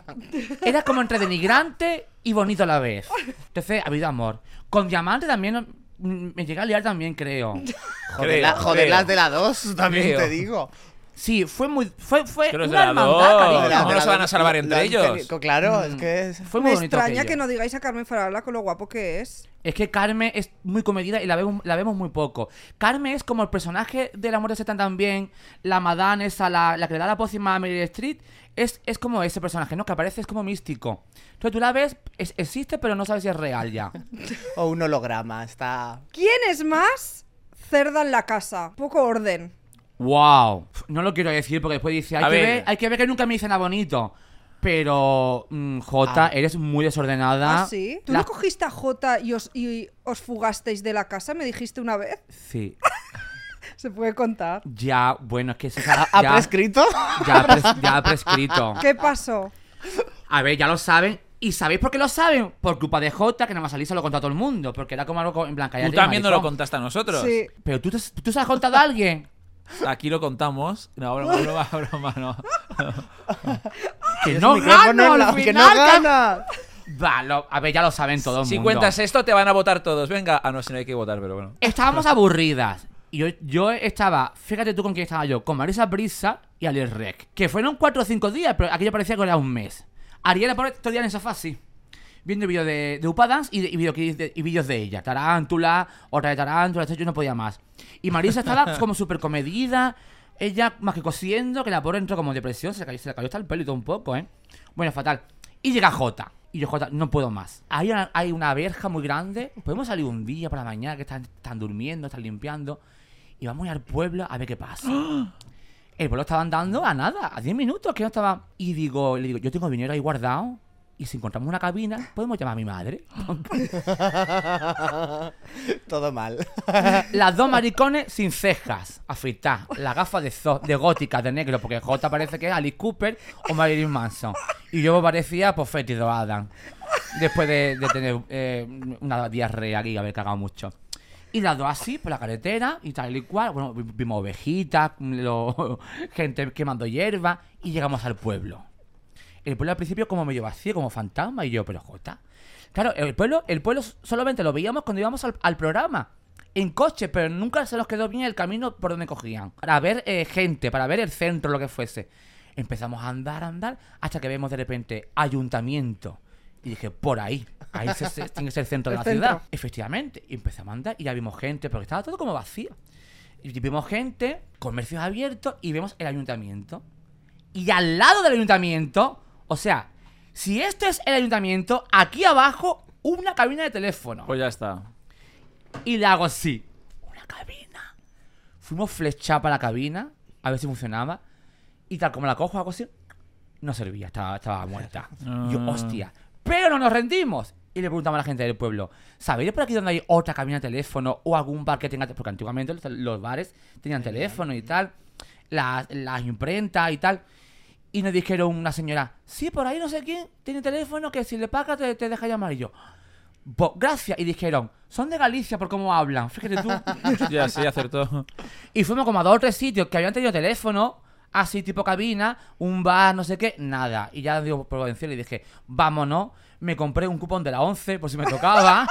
Era como entre denigrante y bonito a la vez. Entonces, ha habido amor. Con Diamante también mm, me llegué a liar también, creo. Joder, Creo, la- joder, creo. las de la dos, también Creo. te digo. Sí, fue muy... Fue, fue Que los de una la hermandad, dos. cariño. ¿Cómo De la- no de se la van a dos, salvar lo- entre lo han ellos? tenido- Claro, es que es... Fue muy Me bonito extraña aquello. que no digáis a Carmen Farala con lo guapo que es. Es que Carmen es muy comedida y la vemos, la vemos muy poco. Carmen es como el personaje de La muerte se tan tan bien, la madame esa, la, la que le da la pócima a Meryl Streep, es, es como ese personaje, ¿no? Que aparece, es como místico. Entonces tú la ves, es- existe, pero no sabes si es real ya. O un holograma, está... ¿Quién es más cerda en la casa? Poco orden. ¡Wow! No lo quiero decir porque después dice, hay, A que ver. ver, hay que ver que nunca me dice nada bonito. Pero, mm, Jota, Ah. eres muy desordenada. ¿Ah, sí? ¿Tú La- no cogiste a Jota y os, y os fugasteis de la casa? ¿Me dijiste una vez? Sí. Se puede contar. Ya, bueno, es que... Se, ¿Ha, ha ya, prescrito? ya ha pres- ya ha prescrito. ¿Qué pasó? A ver, ya lo saben. ¿Y sabéis por qué lo saben? Por culpa de Jota, que nada más salí se lo contó a todo el mundo. Porque era como algo en blanca. Tú también nos lo contaste a nosotros. Sí. Pero tú, te, tú se has contado a alguien. Aquí lo contamos. No, broma, broma, broma, no. Que Ese no micrófono gano en la- al que final. no gana. Va, lo- a ver, ya lo saben todo el Si mundo. cuentas esto, te van a votar todos. Venga. Ah, no, si no hay que votar, pero bueno. Estábamos aburridas. Y yo, yo estaba, fíjate tú con quién estaba yo, con Marisa Brisa y Ariel Rec. Que fueron cuatro o cinco días, pero aquello parecía que era un mes. Ariel por todo el día en el sofá así. Viendo vídeos de, de Upa Dance y, de- y videoclips de- y vídeos de ella. Tarántula, otra de tarántula, yo no podía más. Y Marisa estaba como súper comedida. Ella más que cosiendo, que la pobre entró como en depresión, se le cayó, se le cayó hasta el pelo y todo un poco, ¿eh? Bueno, fatal. Y llega Jota. Y yo, Jota, no puedo más. Hay una, hay una verja muy grande. Podemos salir un día por la mañana que están, están durmiendo, están limpiando. Y vamos a ir al pueblo a ver qué pasa. El pueblo estaba andando a nada, a diez minutos que no estaba. Y digo, le digo, yo tengo dinero ahí guardado. Y si encontramos una cabina, podemos llamar a mi madre. Todo mal. Las dos maricones sin cejas, afeitadas, las gafas de, zo- de gótica, de negro, porque J parece que es Alice Cooper o Marilyn Manson. Y yo parecía, pues, Fétido Adam. Después de, de tener eh, una diarrea aquí, haber cagado mucho. Y las dos así, por la carretera, y tal y cual. Bueno, vi- vimos ovejitas, lo- gente quemando hierba, y llegamos al pueblo. El pueblo al principio como medio vacío, como fantasma, y yo, pero Jota. Claro, el pueblo, el pueblo solamente lo veíamos cuando íbamos al, al programa. En coche, pero nunca se nos quedó bien el camino por donde cogían. Para ver eh, gente, para ver el centro, lo que fuese. Empezamos a andar, a andar, hasta que vemos de repente ayuntamiento. Y dije, por ahí. Ahí se, se- tiene que ser el centro de El la centro. ciudad. Efectivamente. Y empezamos a andar y ya vimos gente, porque estaba todo como vacío. Y vimos gente, comercios abiertos, y vemos el ayuntamiento. Y al lado del ayuntamiento, o sea, si esto es el ayuntamiento, aquí abajo una cabina de teléfono. Pues ya está. Y le hago así, una cabina. Fuimos flechados para la cabina, a ver si funcionaba. Y tal como la cojo, hago así, no servía, estaba, estaba muerta. Y yo, Ah. hostia. Pero no nos rendimos. Y le preguntamos a la gente del pueblo, ¿sabéis por aquí donde hay otra cabina de teléfono o algún bar que tenga... Porque antiguamente los, los bares tenían teléfono y tal, las, las imprentas y tal. Y nos dijeron una señora, sí, por ahí no sé quién tiene teléfono que si le pagas te, te deja llamar. Y yo, "Bo- gracias". Y dijeron, son de Galicia por cómo hablan, fíjate tú. Ya, sí, acertó. Y fuimos como a dos o tres sitios que habían tenido teléfono, así tipo cabina, un bar, no sé qué, nada. Y ya digo, por vencer, le dije, vámonos. Me compré un cupón de la once por si me tocaba.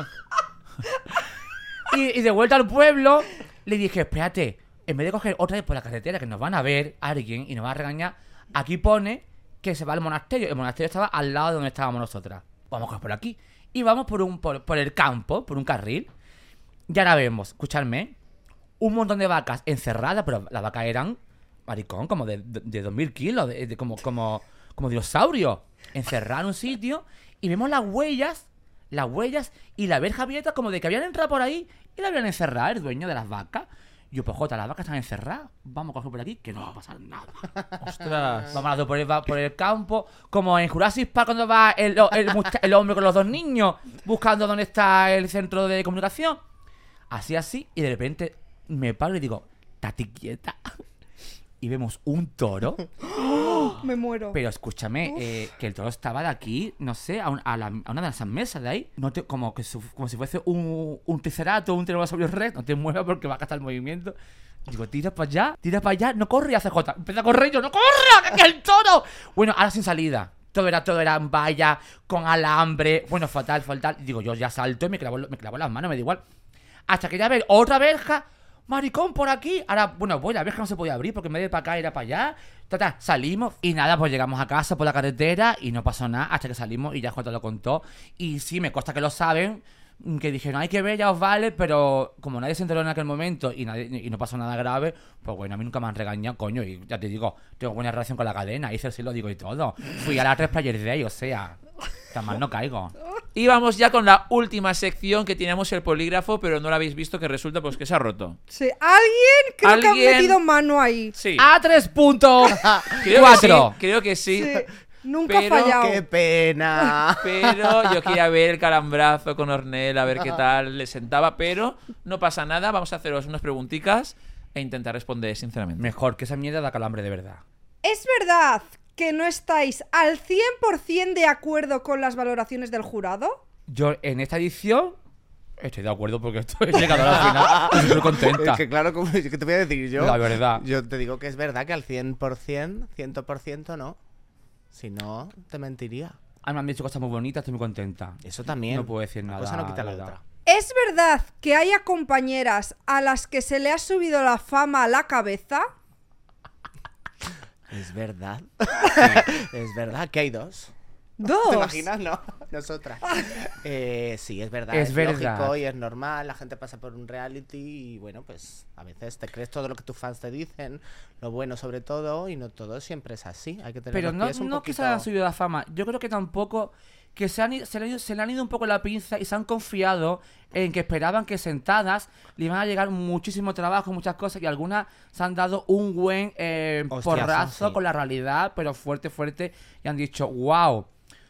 y, y de vuelta al pueblo, le dije, espérate, en vez de coger otra vez por la carretera que nos van a ver alguien y nos va a regañar, aquí pone que se va al monasterio. El monasterio estaba al lado de donde estábamos nosotras. Vamos a coger por aquí. Y vamos por, un, por, por el campo, por un carril. Y ahora vemos, escuchadme, un montón de vacas encerradas, pero las vacas eran maricón, como de, de, de dos mil kilos, de, de como, como, como dinosaurio, encerrado en un sitio, y vemos las huellas, las huellas y la verja abierta como de que habían entrado por ahí y la habían encerrado el dueño de las vacas. Yo, pues jota, las vacas están encerradas, vamos a coger por aquí, que no va a pasar nada. Ostras. Vamos a dar por el, va por el campo, como en Jurassic Park cuando va el, el, mucha- el hombre con los dos niños buscando dónde está el centro de comunicación. Así, así, y de repente me paro y digo, tate quieta. Y vemos un toro, Me muero. pero escúchame, eh, que el toro estaba de aquí, no sé, a, un- a, la- a una de esas mesas de ahí, no te, como, que su- como si fuese un, un triceratops, un tiranosaurio rex, no te muevas porque va a gastar el movimiento. Digo, tira para allá, tira para allá, no corre, hace J. Empieza a correr yo, no corre, que es el toro. Bueno, ahora sin salida. Todo era, todo era en valla, con alambre, bueno, fatal, fatal. Digo, yo ya salto y me clavo, me clavo las manos, me da igual. Hasta que ya ver otra verja, maricón, por aquí. Ahora, bueno, pues la verja no se podía abrir porque en vez de para acá era para allá. Tata, salimos y nada, pues llegamos a casa por la carretera y no pasó nada hasta que salimos y ya Jota lo contó. Y sí, me consta que lo saben, que dijeron, hay que ver, ya os vale, pero como nadie se enteró en aquel momento y, nadie, y no pasó nada grave, pues bueno, a mí nunca me han regañado, coño, y ya te digo, tengo buena relación con la cadena, hice sí lo digo y todo. Fui a la tres Players Day, o sea, tan mal no caigo. Y vamos ya con la última sección, que teníamos el polígrafo, pero no lo habéis visto, que resulta pues que se ha roto. Sí, alguien creo que ¿Alguien? ha metido mano ahí. Sí. A tres puntos creo cuatro. Que sí, creo que sí. Sí, nunca Pero ha fallado. ¡Qué pena! Pero yo quería ver el calambrazo con Ornella, a ver qué tal le sentaba, pero no pasa nada, vamos a haceros unas preguntitas e intentar responder sinceramente. Mejor que esa mierda da calambre de verdad. ¿Es verdad que no estáis al cien por cien de acuerdo con las valoraciones del jurado? Yo en esta edición estoy de acuerdo porque estoy llegando a la final. Estoy súper contenta. Es que claro, como, ¿qué te voy a decir yo? La verdad. Yo te digo que es verdad que al cien por cien, cien por ciento no. Si no, te mentiría. A mí me han dicho cosas muy bonitas, estoy muy contenta. Eso también. No puedo decir Una nada. cosa no quita la verdad. otra. ¿Es verdad que haya compañeras a las que se le ha subido la fama a la cabeza? Es verdad. Es verdad que hay dos. Dos. ¿Te imaginas? No, nosotras. Eh, sí, es verdad. Es Es, verdad. lógico y es normal. La gente pasa por un reality y bueno, pues a veces te crees todo lo que tus fans te dicen, lo bueno sobre todo, y no todo siempre es así. Hay que tener Pero los no, pies un no que poquito... se le han subido la fama. Yo creo que tampoco que se, han, ido- se, le, han ido- se le han ido un poco la pinza y se han confiado en que esperaban que sentadas le iban a llegar muchísimo trabajo, muchas cosas, y algunas se han dado un buen eh, Hostiazo, porrazo sí. con la realidad, pero fuerte, fuerte, y han dicho, wow.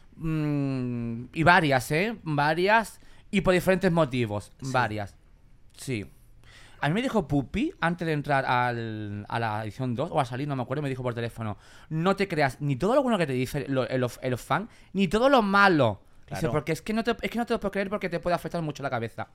Mm, y varias, ¿eh? Varias, y por diferentes motivos. Sí. Varias. Sí. A mí me dijo Pupi, antes de entrar al, a la edición dos, o a salir, no me acuerdo, me dijo por teléfono, no te creas ni todo lo bueno que te dice lo- el, el, el fan, ni todo lo malo. Dice, Claro. porque es que, no te, es que no te lo puedo creer porque te puede afectar mucho la cabeza.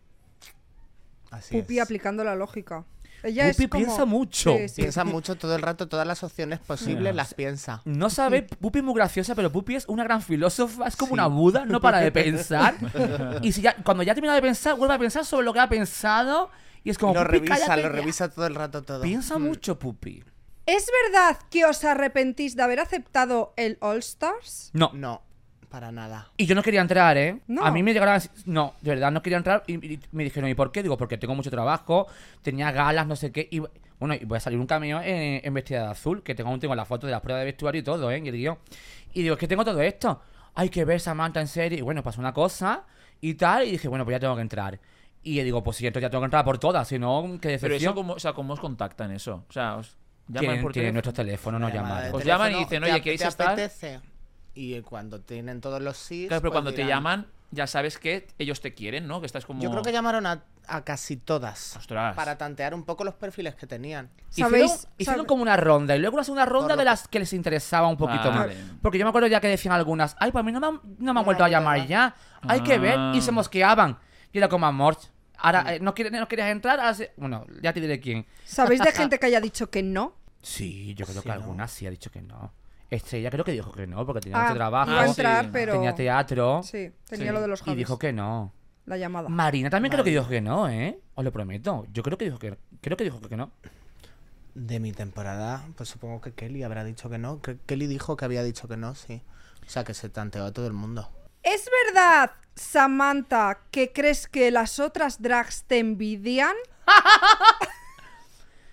Así Pupi es. aplicando la lógica. Ella Pupi es como... piensa mucho. Sí, sí. Piensa mucho todo el rato, todas las opciones posibles las piensa. No sabe, Pupi es muy graciosa, pero Pupi es una gran filósofa, es como Sí. una Buda, no para de pensar. Y si ya, cuando ya termina de pensar, vuelve a pensar sobre lo que ha pensado. Y es como, Lo Pupi, revisa, cállate lo ya. revisa todo el rato todo. Piensa Mm. mucho, Pupi. ¿Es verdad que os arrepentís de haber aceptado el All Stars? No. No, para nada. Y yo no quería entrar, ¿eh? No. A mí me llegaron a... No, de verdad, no quería entrar. Y, y me dijeron, ¿y por qué? Digo, porque tengo mucho trabajo, tenía galas, no sé qué. Y bueno, y voy a salir un cameo en, en vestida de azul, que tengo, aún tengo la foto de las pruebas de vestuario y todo, ¿eh? Y el guión. Y digo, es que tengo todo esto. Hay que ver Samantha en serie. Y bueno, pasó una cosa y tal. Y dije, bueno, pues ya tengo que entrar. Y digo, pues si entro ya tengo que entrar por todas, si no, qué Pero decepción. eso, ¿cómo, o sea, ¿cómo os contactan eso? O sea, os llaman Tienen, por tienen teléfono. nuestros teléfonos, nos Una llamada de llamaron. Os llaman y teléfono, dicen, ¿te oye, ap- ¿queréis te estar? apetece? Y cuando tienen todos los sí. Claro, pero cuando te llaman, ya sabes que ellos te quieren, ¿no? Que estás como... Yo creo que llamaron a, a casi todas. Ostras. Para tantear un poco los perfiles que tenían. Hicieron, ¿Sabéis? hicieron sabe- como una ronda y luego una segunda ronda Por lo de que- las que les interesaba un poquito más. Vale. Porque yo me acuerdo ya que decían algunas, ay, pues a mí no me han, no me han vuelto a no, llamar no. ya. Hay que ver. Ah. Y se mosqueaban. Y era como, amor, ahora eh, ¿no, quieres, no querías entrar. Ahora sí". Bueno, ya te diré quién. ¿Sabéis de gente que haya dicho que no? Sí, yo creo Sí, que ¿no? algunas sí ha dicho que no. Estrella creo que dijo que no, porque tenía Ah, mucho trabajo. iba a sí. entrar, pero... Tenía teatro. Sí, tenía Sí. lo de los Y Javis. dijo que no. La llamada. Marina también creo que Marina. dijo que no, ¿eh? Os lo prometo. Yo creo que dijo que creo que dijo que no. De mi temporada, pues supongo que Kelly habrá dicho que no. Que Kelly dijo que había dicho que no, sí. O sea, que se tanteó a todo el mundo. ¿Es verdad, Samantha, que crees que las otras drags te envidian?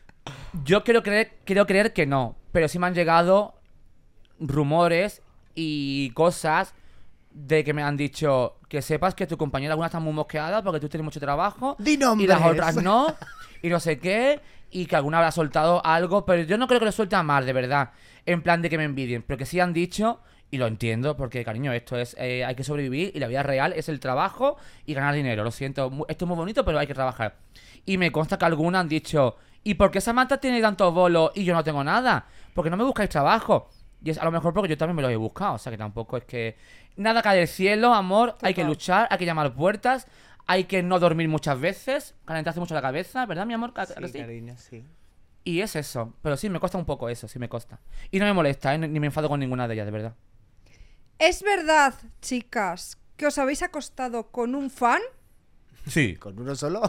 Yo quiero creer, quiero creer que no, pero sí me han llegado rumores y cosas de que me han dicho que sepas que tu compañera alguna está muy mosqueada porque tú tienes mucho trabajo Di y nombres. las otras no, y no sé qué, y que alguna habrá soltado algo, pero yo no creo que lo suelte a más, de verdad, en plan de que me envidien, pero que sí han dicho, y lo entiendo, porque cariño, esto es, eh, hay que sobrevivir y la vida real es el trabajo y ganar dinero, lo siento, mu- esto es muy bonito, pero hay que trabajar. Y me consta que algunas han dicho, ¿y por qué Samantha tiene tantos bolos y yo no tengo nada? Porque no me buscáis trabajo. Y es a lo mejor porque yo también me los he buscado, o sea que tampoco es que... Nada cae del cielo, amor, hay que Total. luchar, hay que llamar puertas, hay que no dormir muchas veces, calentarse mucho la cabeza, ¿verdad, mi amor? ¿A- a que Sí, sí? cariño, sí. Y es eso, pero sí, me cuesta un poco eso, sí me cuesta. Y no me molesta, ¿eh? ni me enfado con ninguna de ellas, de verdad. ¿Es verdad, chicas, que os habéis acostado con un fan? Sí. ¿Con uno solo?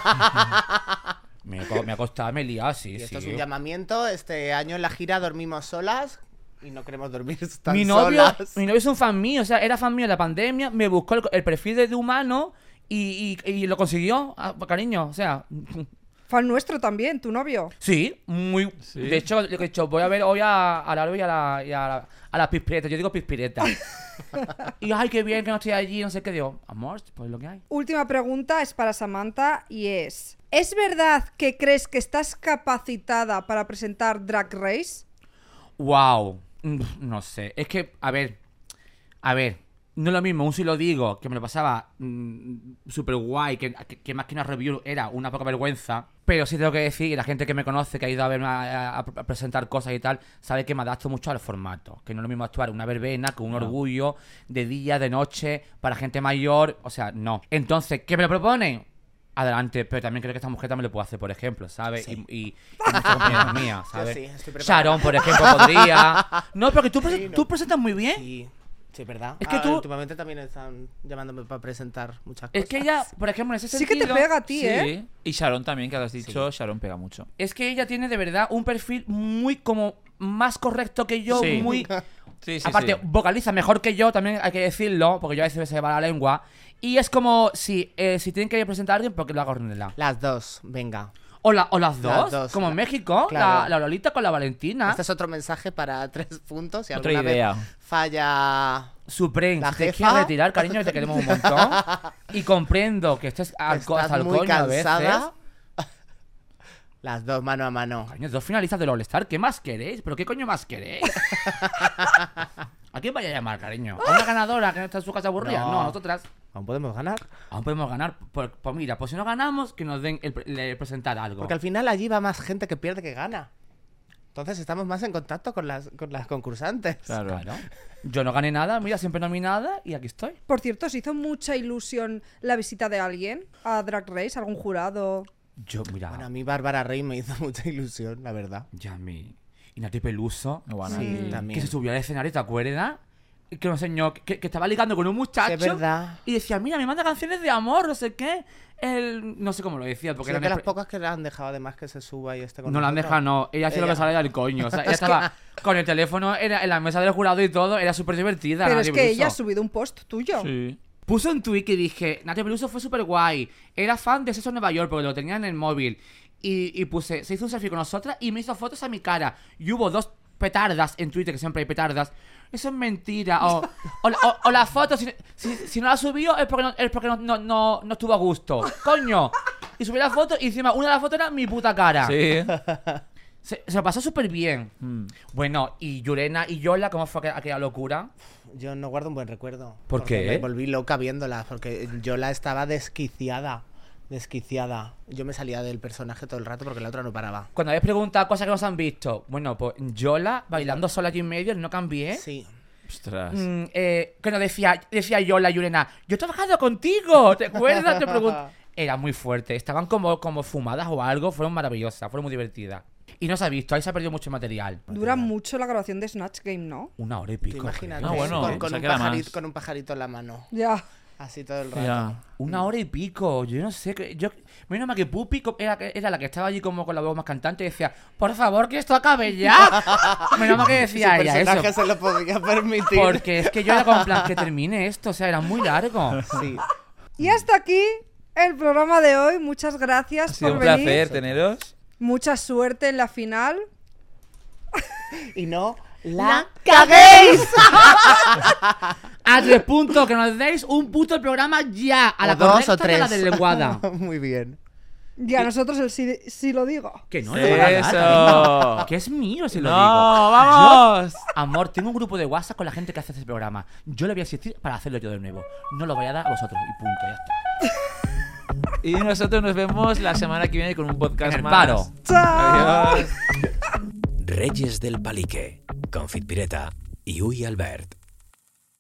Me, ha co- me ha costado, me he liado, sí, Y sí. esto es un llamamiento. Este año en la gira dormimos solas y no queremos dormir tan Mi novio, solas. mi novio es un fan mío, o sea, era fan mío en la pandemia, me buscó el, el perfil de, de humano y, y- y lo consiguió, ah, cariño, o sea... Fan nuestro también, tu novio. Sí, muy... Sí. De hecho, de hecho, voy a ver hoy a, a Lalo y a la, y a la, a la pispireta, yo digo pispireta. Y ay, qué bien que no estoy allí, no sé qué, digo, amor, pues lo que hay. Última pregunta es para Samantha y es... ¿Es verdad que crees que estás capacitada para presentar Drag Race? Wow, no sé, es que, a ver, a ver, no es lo mismo, un sí lo digo, que me lo pasaba mm, súper guay, que, que, que más que una review era una poca vergüenza, pero sí tengo que decir, y la gente que me conoce, que ha ido a verme a, a- a presentar cosas y tal, sabe que me adapto mucho al formato, que no es lo mismo actuar una verbena que un orgullo de día, de noche, para gente mayor, o sea, no. Entonces, ¿qué me lo proponen? Adelante, pero también creo que esta mujer también lo puede hacer, por ejemplo, ¿sabes? Sí. Y, y, y muchas compañeras mías, ¿sabes? sí, estoy preparada. Sharon, por ejemplo, podría. No, porque tú, presen- Sí, no. tú presentas muy bien. Sí, sí, ¿verdad? Es que Ah, tú- últimamente también están llamándome para presentar muchas cosas. Es que ella, por ejemplo, en ese Sí que sentido... te pega a ti, Sí. ¿eh? Y Sharon también, que has dicho, Sharon pega mucho. Es que ella tiene de verdad un perfil muy como más correcto que yo, Sí. muy... Sí, sí, Aparte, sí. vocaliza mejor que yo, también hay que decirlo, porque yo a veces se me va la lengua. Y es como, si, eh, si tienen que presentar a alguien, porque lo hago Ornella. Las dos, venga. O, la- o las dos, Las dos, como en la- México, claro. la, la Lolita con la Valentina. Este es otro mensaje para tres puntos. Si Otra alguna idea. vez falla... Supreme, La si te jefa. quieres retirar, cariño, que te queremos un montón. Y comprendo que estés al co- Estás hasta el muy coño a veces. cansada. Las dos mano a mano. Coño, dos finalistas del All-Star, ¿qué más queréis? ¿Pero qué coño más queréis? ¿A quién vaya a llamar, cariño? ¿A una ganadora que no está en su casa aburrida? No, No. a nosotras. ¿Aún podemos ganar? Aún podemos ganar. Pues, pues mira, pues si no ganamos, que nos den el, pre- el presentar algo. Porque al final allí va más gente que pierde que gana. Entonces estamos más en contacto con las, con las concursantes. Claro. Claro. Yo no gané nada, mira, siempre nominada y aquí estoy. Por cierto, ¿os hizo mucha ilusión la visita de alguien a Drag Race? ¿Algún jurado? Yo, mira, Bueno, a mí Bárbara Rey me hizo mucha ilusión, la verdad. ya mi... Y Nati Peluso, Bueno, Sí, y- también. que se subió al escenario, ¿te acuerdas? Y que nos enseñó que, que estaba ligando con un muchacho. Sí, es verdad. Y decía, mira, me manda canciones de amor, no sé qué. El... No sé cómo lo decía, porque Sí, es eran de las espe- pocas que le han dejado además que se suba y esté con No la han nosotros. dejado, no. Ella sí lo Ella- que sale del coño. O sea, ella Es que- estaba con el teléfono era en la mesa del jurado y todo. Era súper divertida. Pero Nati es que Peluso. ella ha subido un post tuyo. Sí. Puso un tweet que dije, Nati Peluso fue súper guay. Era fan de Sexo en Nueva York porque lo tenía en el móvil. Y, y puse, se hizo un selfie con nosotras y me hizo fotos a mi cara. Y hubo dos petardas en Twitter, que siempre hay petardas. Eso es mentira. O, o, la- o- o la foto, si, si, si no la subió es porque, no, es porque no, no, no, no estuvo a gusto. ¡Coño! Y subí la foto y encima una de las fotos era mi puta cara. Sí. Se, se lo pasó súper bien. Mm. Bueno, y Yurena y Yola, ¿cómo fue aquella, aquella locura? Yo no guardo un buen recuerdo. ¿Por porque qué? Me volví loca viéndola, porque yo la estaba desquiciada. Desquiciada. Yo me salía del personaje todo el rato porque la otra no paraba. Cuando habéis preguntado cosas que nos han visto, bueno, pues Yola bailando sola allí en medio, no cambié. Sí. Ostras. Mm, eh, que nos decía, decía Yola Yurena, yo he trabajado contigo, ¿te acuerdas? Te pregunto. Era muy fuerte, estaban como, como fumadas o algo, fueron maravillosas, fueron muy divertidas. Y no se ha visto, ahí se ha perdido mucho material. Dura mucho la grabación de Snatch Game, ¿no? Una hora y Tú pico. imagínate, Ah, bueno, con, con o sea un que era pajarito, más. con un pajarito en la mano. Ya. Así todo el rato. Ya. Una hora y pico, yo no sé, que yo menos mal que Pupi co- era, era la que estaba allí como con la voz más cantante y decía, por favor que esto acabe ya. Menos mal que decía Su ella personaje eso. se lo podía permitir. Porque es que yo era como en plan que termine esto, o sea, era muy largo. Sí. Y hasta aquí el programa de hoy. Muchas gracias Ha sido por un venir. placer teneros. Mucha suerte en la final. Y no la caguéis. A tres puntos, que nos deis un puto programa ya. A la O dos correcta o de tres. la deslenguada. Muy bien. Y a nosotros el sí, sí lo digo. Que no, le van a dar, Eso. cariño. Que es mío si lo No, digo. vamos. Yo, amor, tengo un grupo de WhatsApp con la gente que hace ese programa. Yo le voy a asistir para hacerlo yo de nuevo. No lo voy a dar a vosotros y punto, ya está. Y nosotros nos vemos la semana que viene con un podcast En el más. paro. ¡Chao! Adiós. Reyes del Palique, con Fitpireta y Uy Albert.